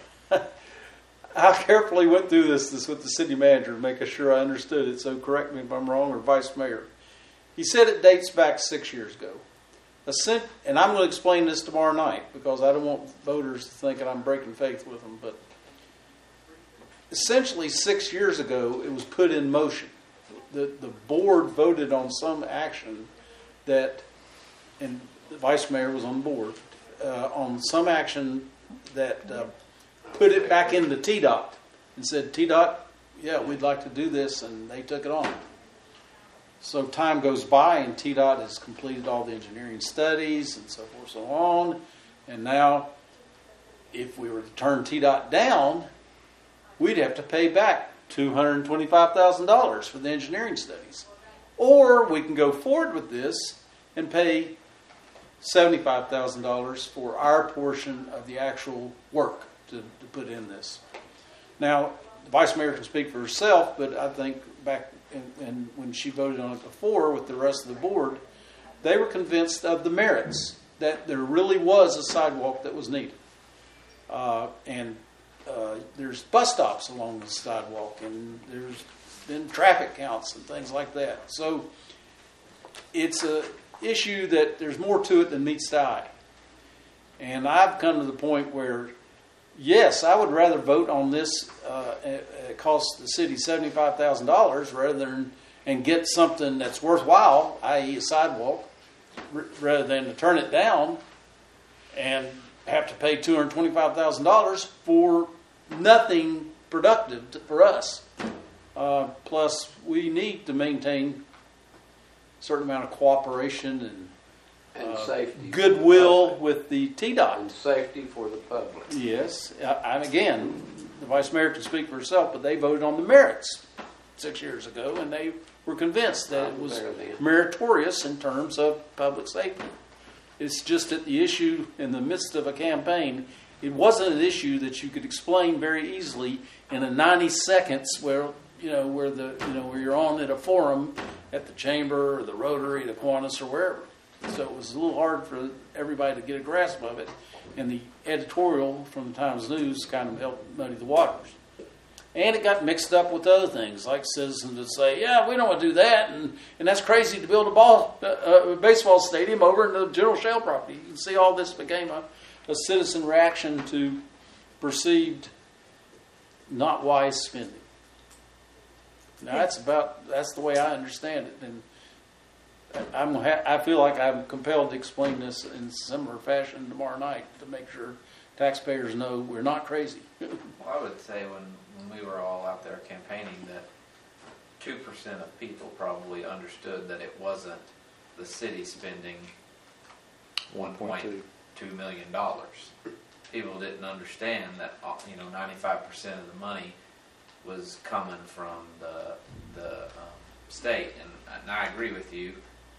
I carefully went through this with the city manager, making sure I understood it. So correct me if I'm wrong, or vice mayor. He said it dates back 6 years ago. And I'm going to explain this tomorrow night because I don't want voters thinking I'm breaking faith with them. But essentially 6 years ago, it was put in motion. The board voted on some action that, and the vice mayor was on board, on some action that put it back into TDOT and said, TDOT, yeah, we'd like to do this, and they took it on. So time goes by, and TDOT has completed all the engineering studies and so forth and so on. And now, if we were to turn TDOT down, we'd have to pay back $225,000 for the engineering studies. Or we can go forward with this and pay $75,000 for our portion of the actual work to put in this. Now, the vice mayor can speak for herself, but I think back and when she voted on it before with the rest of the board, they were convinced of the merits, that there really was a sidewalk that was needed. There's bus stops along the sidewalk, and there's been traffic counts and things like that. So it's a issue that there's more to it than meets the eye. And I've come to the point where, yes, I would rather vote on this. It costs the city $75,000 rather than and get something that's worthwhile, i.e., a sidewalk, rather than to turn it down and have to pay $225,000 for nothing productive for us. Plus, we need to maintain a certain amount of cooperation and safety, goodwill with the TDOT. And safety for the public. Yes. And again, the vice mayor can speak for herself, but they voted on the merits 6 years ago, and they were convinced that it was meritorious in terms of public safety. It's just that the issue in the midst of a campaign, it wasn't an issue that you could explain very easily in a 90 seconds where you're on at a forum at the chamber or the Rotary, the Kiwanis, or wherever. So it was a little hard for everybody to get a grasp of it. And the editorial from the Times News kind of helped muddy the waters. And it got mixed up with other things, like citizens would say, yeah, we don't want to do that, and that's crazy to build a baseball stadium over in the General Shell property. You can see all this became a citizen reaction to perceived not wise spending. Now, that's the way I understand it. And I feel like I'm compelled to explain this in similar fashion tomorrow night to make sure taxpayers know we're not crazy. Well, I would say when we were all out there campaigning that 2% of people probably understood that it wasn't the city spending $1.2 million. People didn't understand that 95% of the money was coming from the state, and I agree with you.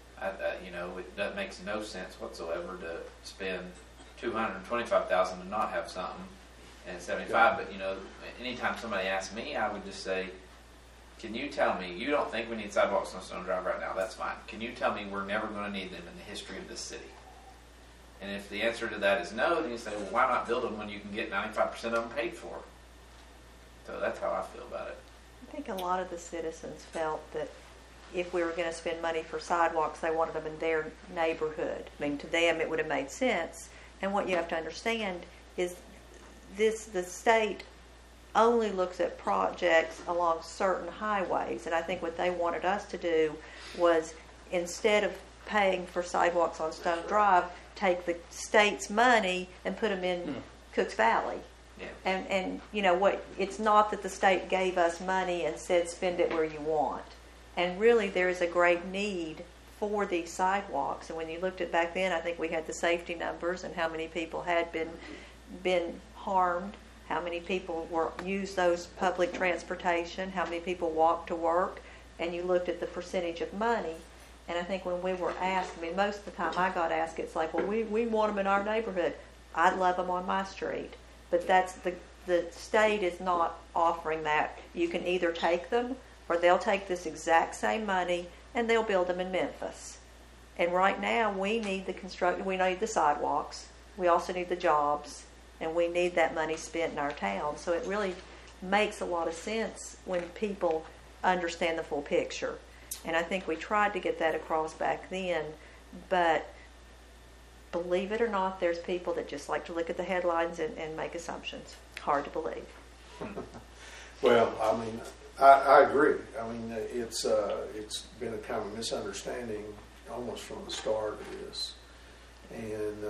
That makes no sense whatsoever to spend $225,000 and not have something, and $75. But anytime somebody asks me, I would just say, "Can you tell me you don't think we need sidewalks on Stone Drive right now? That's fine. Can you tell me we're never going to need them in the history of this city?" And if the answer to that is no, then you say, "Well, why not build them when you can get 95% of them paid for?" So that's how I feel about it. I think a lot of the citizens felt that if we were going to spend money for sidewalks, they wanted them in their neighborhood. I mean, to them it would have made sense. And what you have to understand is the state only looks at projects along certain highways. And I think what they wanted us to do was, instead of paying for sidewalks on Stone Drive, take the state's money and put them in Cooks Valley. Yeah. And it's not that the state gave us money and said spend it where you want. And really there is a great need for these sidewalks. And when you looked at back then, I think we had the safety numbers and how many people had been harmed, how many people use those public transportation, how many people walk to work, and you looked at the percentage of money. And I think when we were asked, I mean, most of the time I got asked, it's like, well, we want them in our neighborhood. I'd love them on my street. But that's the state is not offering that. You can either take them, or they'll take this exact same money and they'll build them in Memphis. And right now we need we need the sidewalks. We also need the jobs, and we need that money spent in our town. So it really makes a lot of sense when people understand the full picture. And I think we tried to get that across back then, but believe it or not, there's people that just like to look at the headlines and make assumptions. Hard to believe. Well, I mean, I agree. I mean, it's been a kind of misunderstanding almost from the start of this, and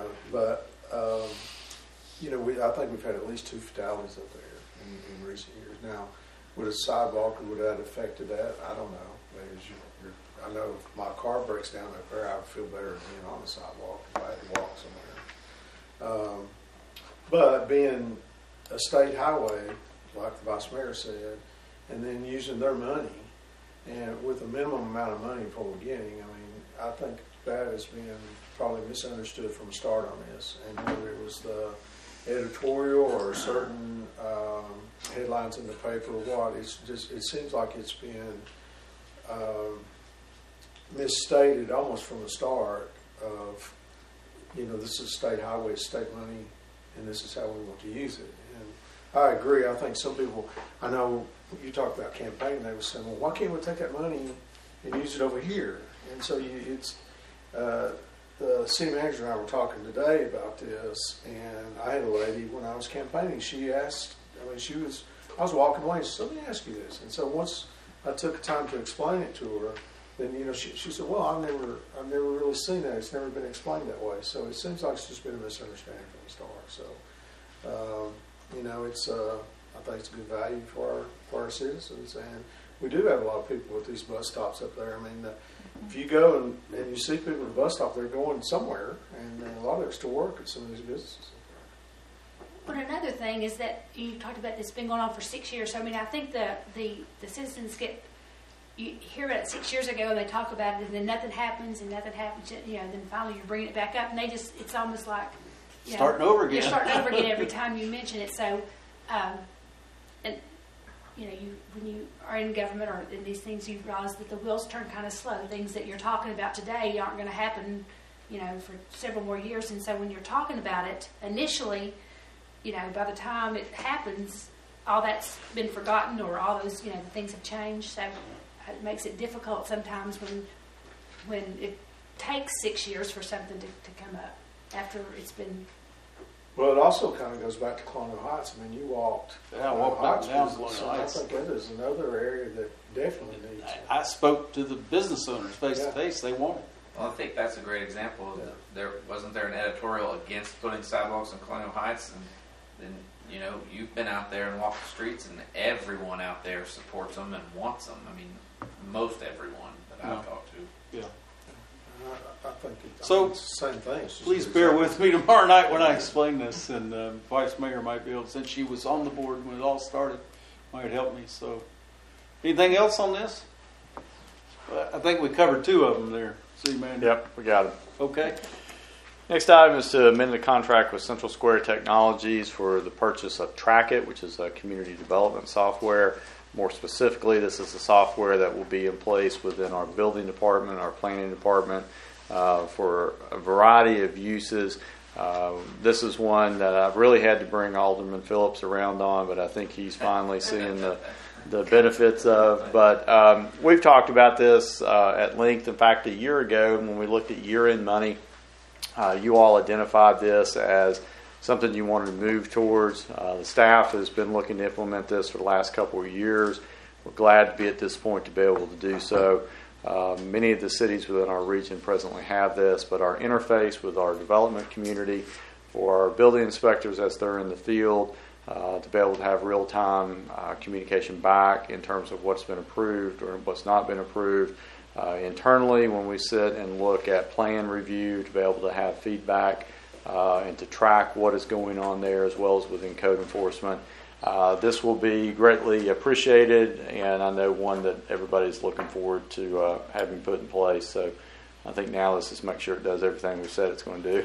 you know, I think we've had at least 2 fatalities up there in recent years. Now, would a sidewalk, would that have affected that? I don't know. I know if my car breaks down up there, I would feel better being on the sidewalk if I had to walk somewhere. But being a state highway, like the vice mayor said, and then using their money, and with a minimum amount of money for beginning, I mean, I think that has been probably misunderstood from the start on this. And whether it was the editorial or certain headlines in the paper or what, it seems like it's been misstated almost from the start of, you know, this is state highway, state money, and this is how we want to use it. And I agree. I think some people, I know you talk about campaign, they were saying, well, why can't we take that money and use it over here? And so the city manager and I were talking today about this, and I had a lady when I was campaigning, she asked, I was walking away and she said, let me ask you this. And so once I took time to explain it to her, then, you know, she said, well, I've never really seen that. It's never been explained that way. So it seems like it's just been a misunderstanding from the start. So, you know, I think it's good value for our citizens. And we do have a lot of people at these bus stops up there. I mean, if you go and you see people at the bus stop, they're going somewhere, and a lot of it's to work at some of these businesses. But another thing is that you talked about this been going on for 6 years. So, I mean, I think the citizens you hear about it 6 years ago, and they talk about it, and then nothing happens, you know, then finally you're bringing it back up, and it's almost like, you know, starting over again. You're starting over again every time you mention it. So, and, you know, when you are in government or in these things, you realize that the wheels turn kind of slow. Things that you're talking about today aren't going to happen, you know, for several more years. And so when you're talking about it initially, you know, by the time it happens, all that's been forgotten, or all those, you know, the things have changed. So it makes it difficult sometimes when it takes 6 years for something to come up after it's been. Well, it also kind of goes back to Colonial Heights. I mean, you walked. Yeah, I walked down business, Colonial and Heights. I think that is another area that definitely needs it. I spoke to the business owners face to face. They want it. Well, I think that's a great example. Wasn't there an editorial against putting sidewalks in Colonial Heights, and then, you know, you've been out there and walked the streets, and everyone out there supports them and wants them. I mean, most everyone that I've talked to. Yeah. I think it's So, the same thing. It's just Please exactly- bear with me tomorrow night when I explain this, and Vice Mayor might be able to, since she was on the board when it all started, might help me. So, anything else on this? I think we covered 2 of them there, City Manager. Yep, we got it. Okay. Next item is to amend the contract with Central Square Technologies for the purchase of Trackit, which is a community development software. More specifically, this is the software that will be in place within our building department, our planning department, for a variety of uses. This is one that I've really had to bring Alderman Phillips around on, but I think he's finally seeing the benefits of. But we've talked about this at length. In fact, a year ago when we looked at year-end money, you all identified this as something you wanted to move towards. The staff has been looking to implement this for the last couple of years. We're glad to be at this point to be able to do so. Many of the cities within our region presently have this, but our interface with our development community for our building inspectors as they're in the field, to be able to have real-time communication back in terms of what's been approved or what's not been approved. Internally, when we sit and look at plan review, to be able to have feedback and to track what is going on there as well as within code enforcement. This will be greatly appreciated, and I know one that everybody's looking forward to having put in place. So I think now let's just make sure it does everything we said it's going to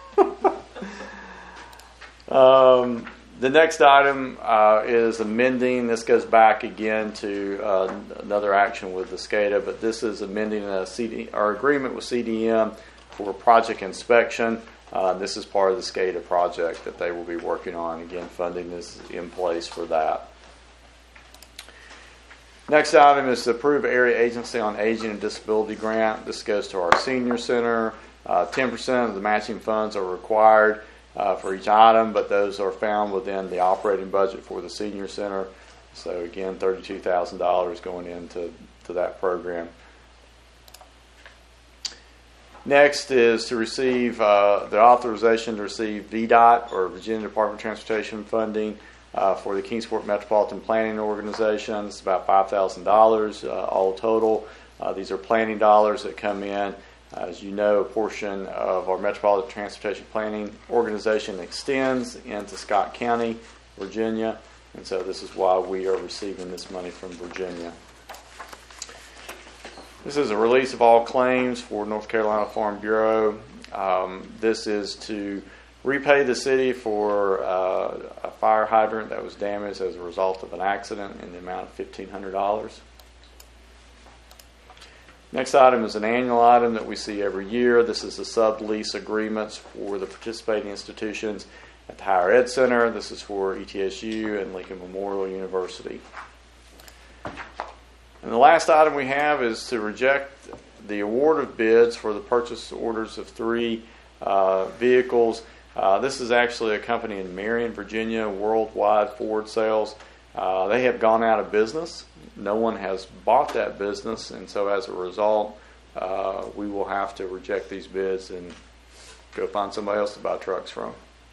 do. The next item is amending. This goes back again to another action with the SCADA, but this is amending our agreement with CDM for project inspection. This is part of the SCADA project that they will be working on. Again, funding is in place for that. Next item is to approve Area Agency on Aging and Disability Grant. This goes to our senior center. 10% of the matching funds are required for each item, but those are found within the operating budget for the senior center. So again, $32,000 going into that program. Next is to receive the authorization to receive VDOT, or Virginia Department of Transportation funding for the Kingsport Metropolitan Planning Organization. It's about $5,000 all total. These are planning dollars that come in. As you know, a portion of our Metropolitan Transportation Planning Organization extends into Scott County, Virginia, and so this is why we are receiving this money from Virginia. This is a release of all claims for North Carolina Farm Bureau. This is to repay the city for a fire hydrant that was damaged as a result of an accident in the amount of $1,500. Next item is an annual item that we see every year. This is the sublease agreements for the participating institutions at the Higher Ed Center. This is for ETSU and Lincoln Memorial University. And the last item we have is to reject the award of bids for the purchase orders of 3 vehicles. This is actually a company in Marion, Virginia, Worldwide Ford Sales. They have gone out of business. No one has bought that business, and so as a result, we will have to reject these bids and go find somebody else to buy trucks from.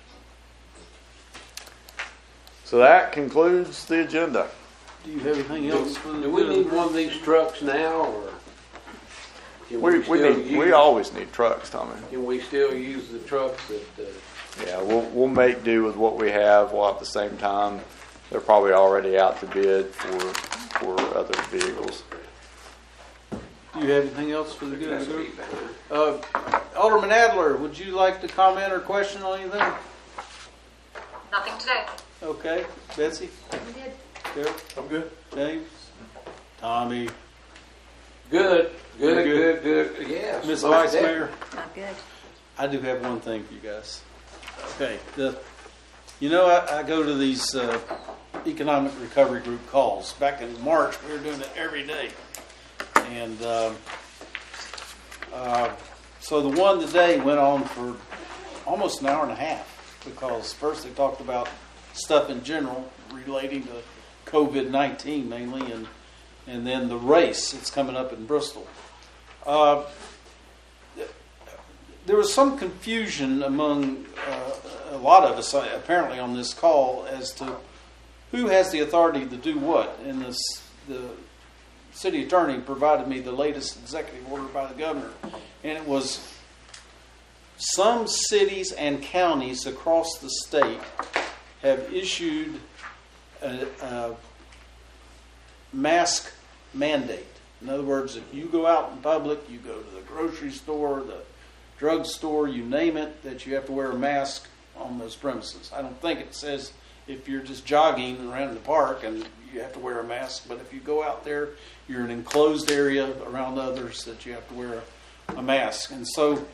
So that concludes the agenda. Do you have anything else? Do we need one of these trucks now, or can we always need trucks, Tommy. Can we still use the trucks that? Yeah, we'll make do with what we have, while at the same time they're probably already out to bid for other vehicles. Do you have anything else for the good of the group? Alderman Adler, would you like to comment or question on anything? Nothing today. Okay. Betsy? I'm good. Carol? I'm good. James? Tommy? Good. Yes. Miss Vice Mayor? I'm good. I do have one thing for you guys. Okay. I go to these economic recovery group calls. Back in March, we were doing it every day. And so the one today went on for almost an hour and a half, because first they talked about stuff in general relating to COVID-19 mainly, and then the race that's coming up in Bristol. There was some confusion among a lot of us, apparently, on this call as to who has the authority to do what. And the city attorney provided me the latest executive order by the governor, and it was some cities and counties across the state have issued a mask mandate. In other words, if you go out in public, you go to the grocery store, the drugstore, you name it, that you have to wear a mask on those premises. I don't think it says if you're just jogging around the park and you have to wear a mask, but if you go out there, you're in an enclosed area around others, that you have to wear a mask. And so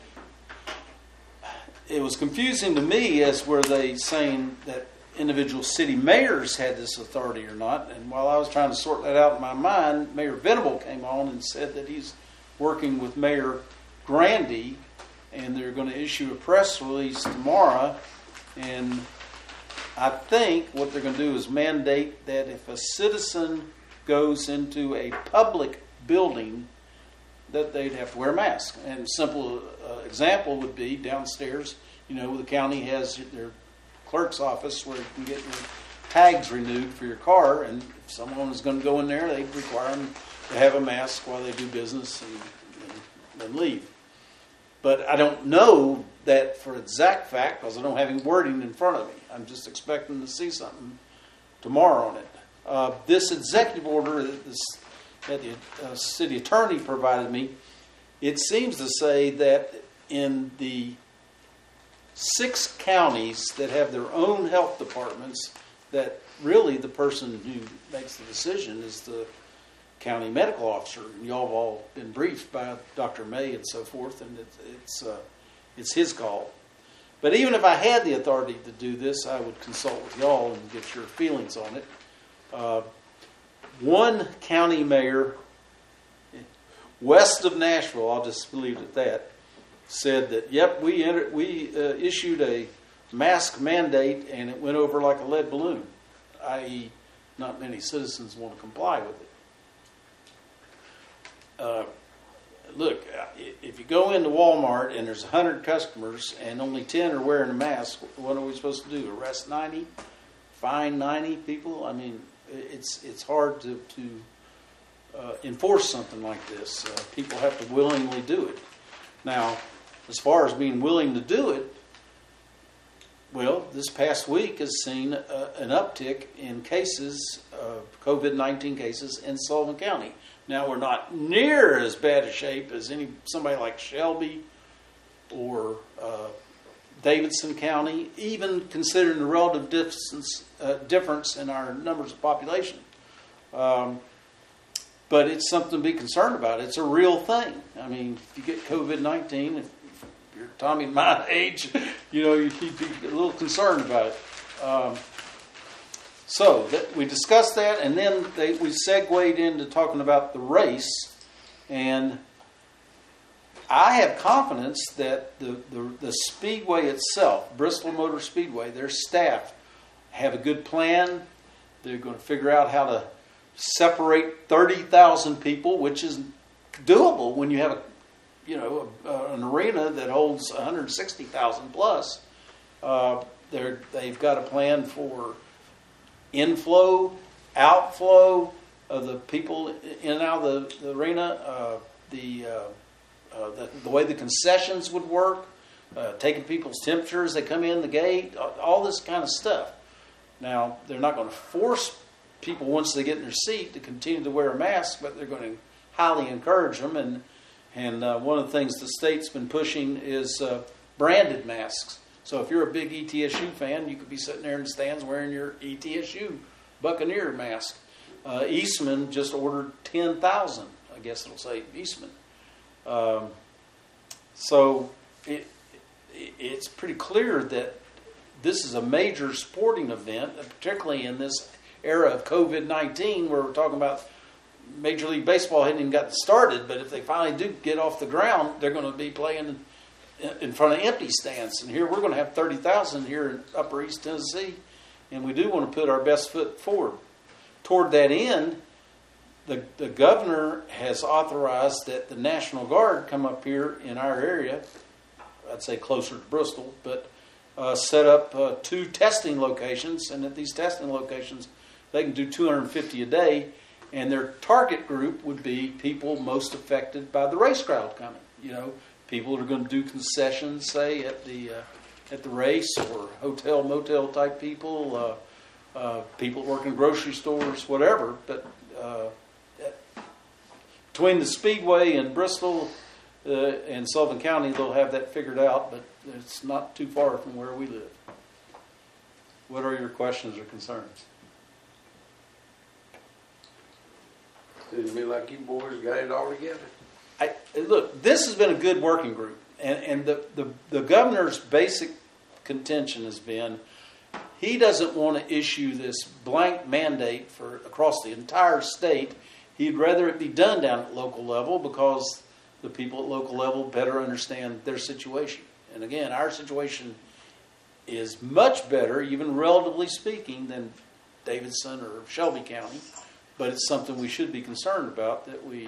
it was confusing to me, as were they saying that individual city mayors had this authority or not. And while I was trying to sort that out in my mind, Mayor Venable came on and said that he's working with Mayor Grandy, and they're going to issue a press release tomorrow. And I think what they're going to do is mandate that if a citizen goes into a public building, that they'd have to wear a mask. And a simple example would be downstairs, the county has their clerk's office where you can get your tags renewed for your car, and if someone is going to go in there, they'd require them to have a mask while they do business and then leave. but I don't know that for exact fact because I don't have any wording in front of me. I'm just expecting to see something tomorrow on it. This executive order that the city attorney provided me, it seems to say that in the 6 counties that have their own health departments, that really the person who makes the decision is the county medical officer. And y'all have all been briefed by Dr. May and so forth, and it's his call. But even if I had the authority to do this, I would consult with y'all and get your feelings on it. One county mayor west of Nashville, I'll just leave it at that, said that, yep, we issued a mask mandate and it went over like a lead balloon, i.e. not many citizens want to comply with it. Look, if you go into Walmart and there's 100 customers and only 10 are wearing a mask, what are we supposed to do? Arrest 90? Fine 90 people? I mean, it's hard to enforce something like this. People have to willingly do it. Now, as far as being willing to do it, well, this past week has seen an uptick in cases, COVID-19 cases in Sullivan County. Now, we're not near as bad a shape as somebody like Shelby or Davidson County, even considering the relative difference in our numbers of population. But it's something to be concerned about. It's a real thing. I mean, if you get COVID-19, if you're Tommy my age, you'd be a little concerned about it. So we discussed that, and then we segued into talking about the race. And I have confidence that the Speedway itself, Bristol Motor Speedway, their staff have a good plan. They're going to figure out how to separate 30,000 people, which is doable when you have an arena that holds 160,000 plus. They've got a plan for inflow, outflow of the people in and out of the arena, the way the concessions would work, taking people's temperatures, they come in the gate, all this kind of stuff. Now, they're not going to force people once they get in their seat to continue to wear a mask, but they're going to highly encourage them. And one of the things the state's been pushing is branded masks. So if you're a big ETSU fan, you could be sitting there in the stands wearing your ETSU Buccaneer mask. Eastman just ordered 10,000. I guess it'll say Eastman. So it's pretty clear that this is a major sporting event, particularly in this era of COVID-19, where we're talking about Major League Baseball hadn't even gotten started, but if they finally do get off the ground, they're going to be playing in front of empty stands. And here we're going to have 30,000 here in Upper East Tennessee, and we do want to put our best foot forward. Toward that end, the governor has authorized that the National Guard come up here in our area, I'd say closer to Bristol, but set up 2 testing locations, and at these testing locations, they can do 250 a day, and their target group would be people most affected by the race crowd coming. People that are going to do concessions, say at the race, or hotel motel type people, people that work in grocery stores, whatever. But between the Speedway and Bristol and Sullivan County, they'll have that figured out, but it's not too far from where we live. What are your questions or concerns? Seems to me like you boys got it all together. Look, this has been a good working group, and the governor's basic contention has been he doesn't want to issue this blank mandate for across the entire state. He'd rather it be done down at local level because the people at local level better understand their situation. And again, our situation is much better, even relatively speaking, than Davidson or Shelby County. But it's something we should be concerned about, that we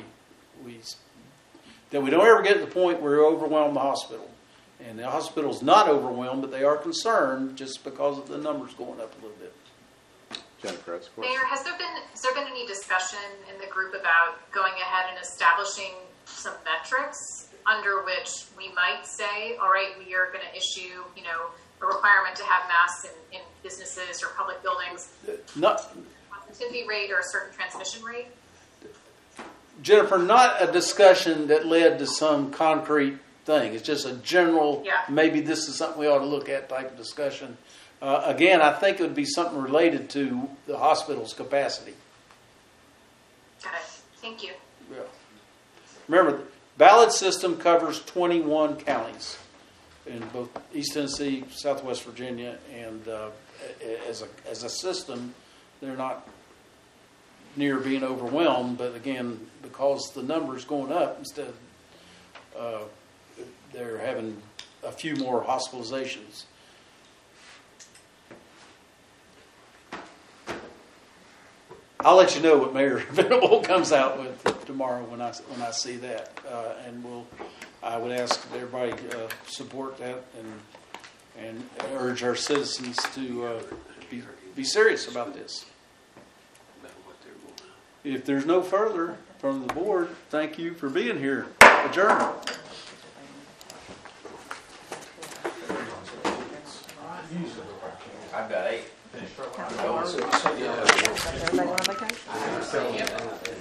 don't ever get to the point where we overwhelm the hospital. And the hospital's not overwhelmed, but they are concerned just because of the numbers going up a little bit. Jennifer, that's a question. Mayor, has there been any discussion in the group about going ahead and establishing some metrics under which we might say, all right, we are going to issue, a requirement to have masks in businesses or public buildings, Not, positivity rate or a certain transmission rate? Jennifer, not a discussion that led to some concrete thing. It's just a general, maybe this is something we ought to look at type of discussion. Again, I think it would be something related to the hospital's capacity. Got it. Thank you. Yeah. Remember, ballot system covers 21 counties in both East Tennessee, Southwest Virginia, and as a system, they're not near being overwhelmed. But again, because the numbers going up, instead they're having a few more hospitalizations. I'll let you know what Mayor Venable comes out with tomorrow when I see that, and I would ask that everybody support that and urge our citizens to be serious about this. If there's no further from the board, thank you for being here. Adjourned. I've got 8. Everybody on vacation?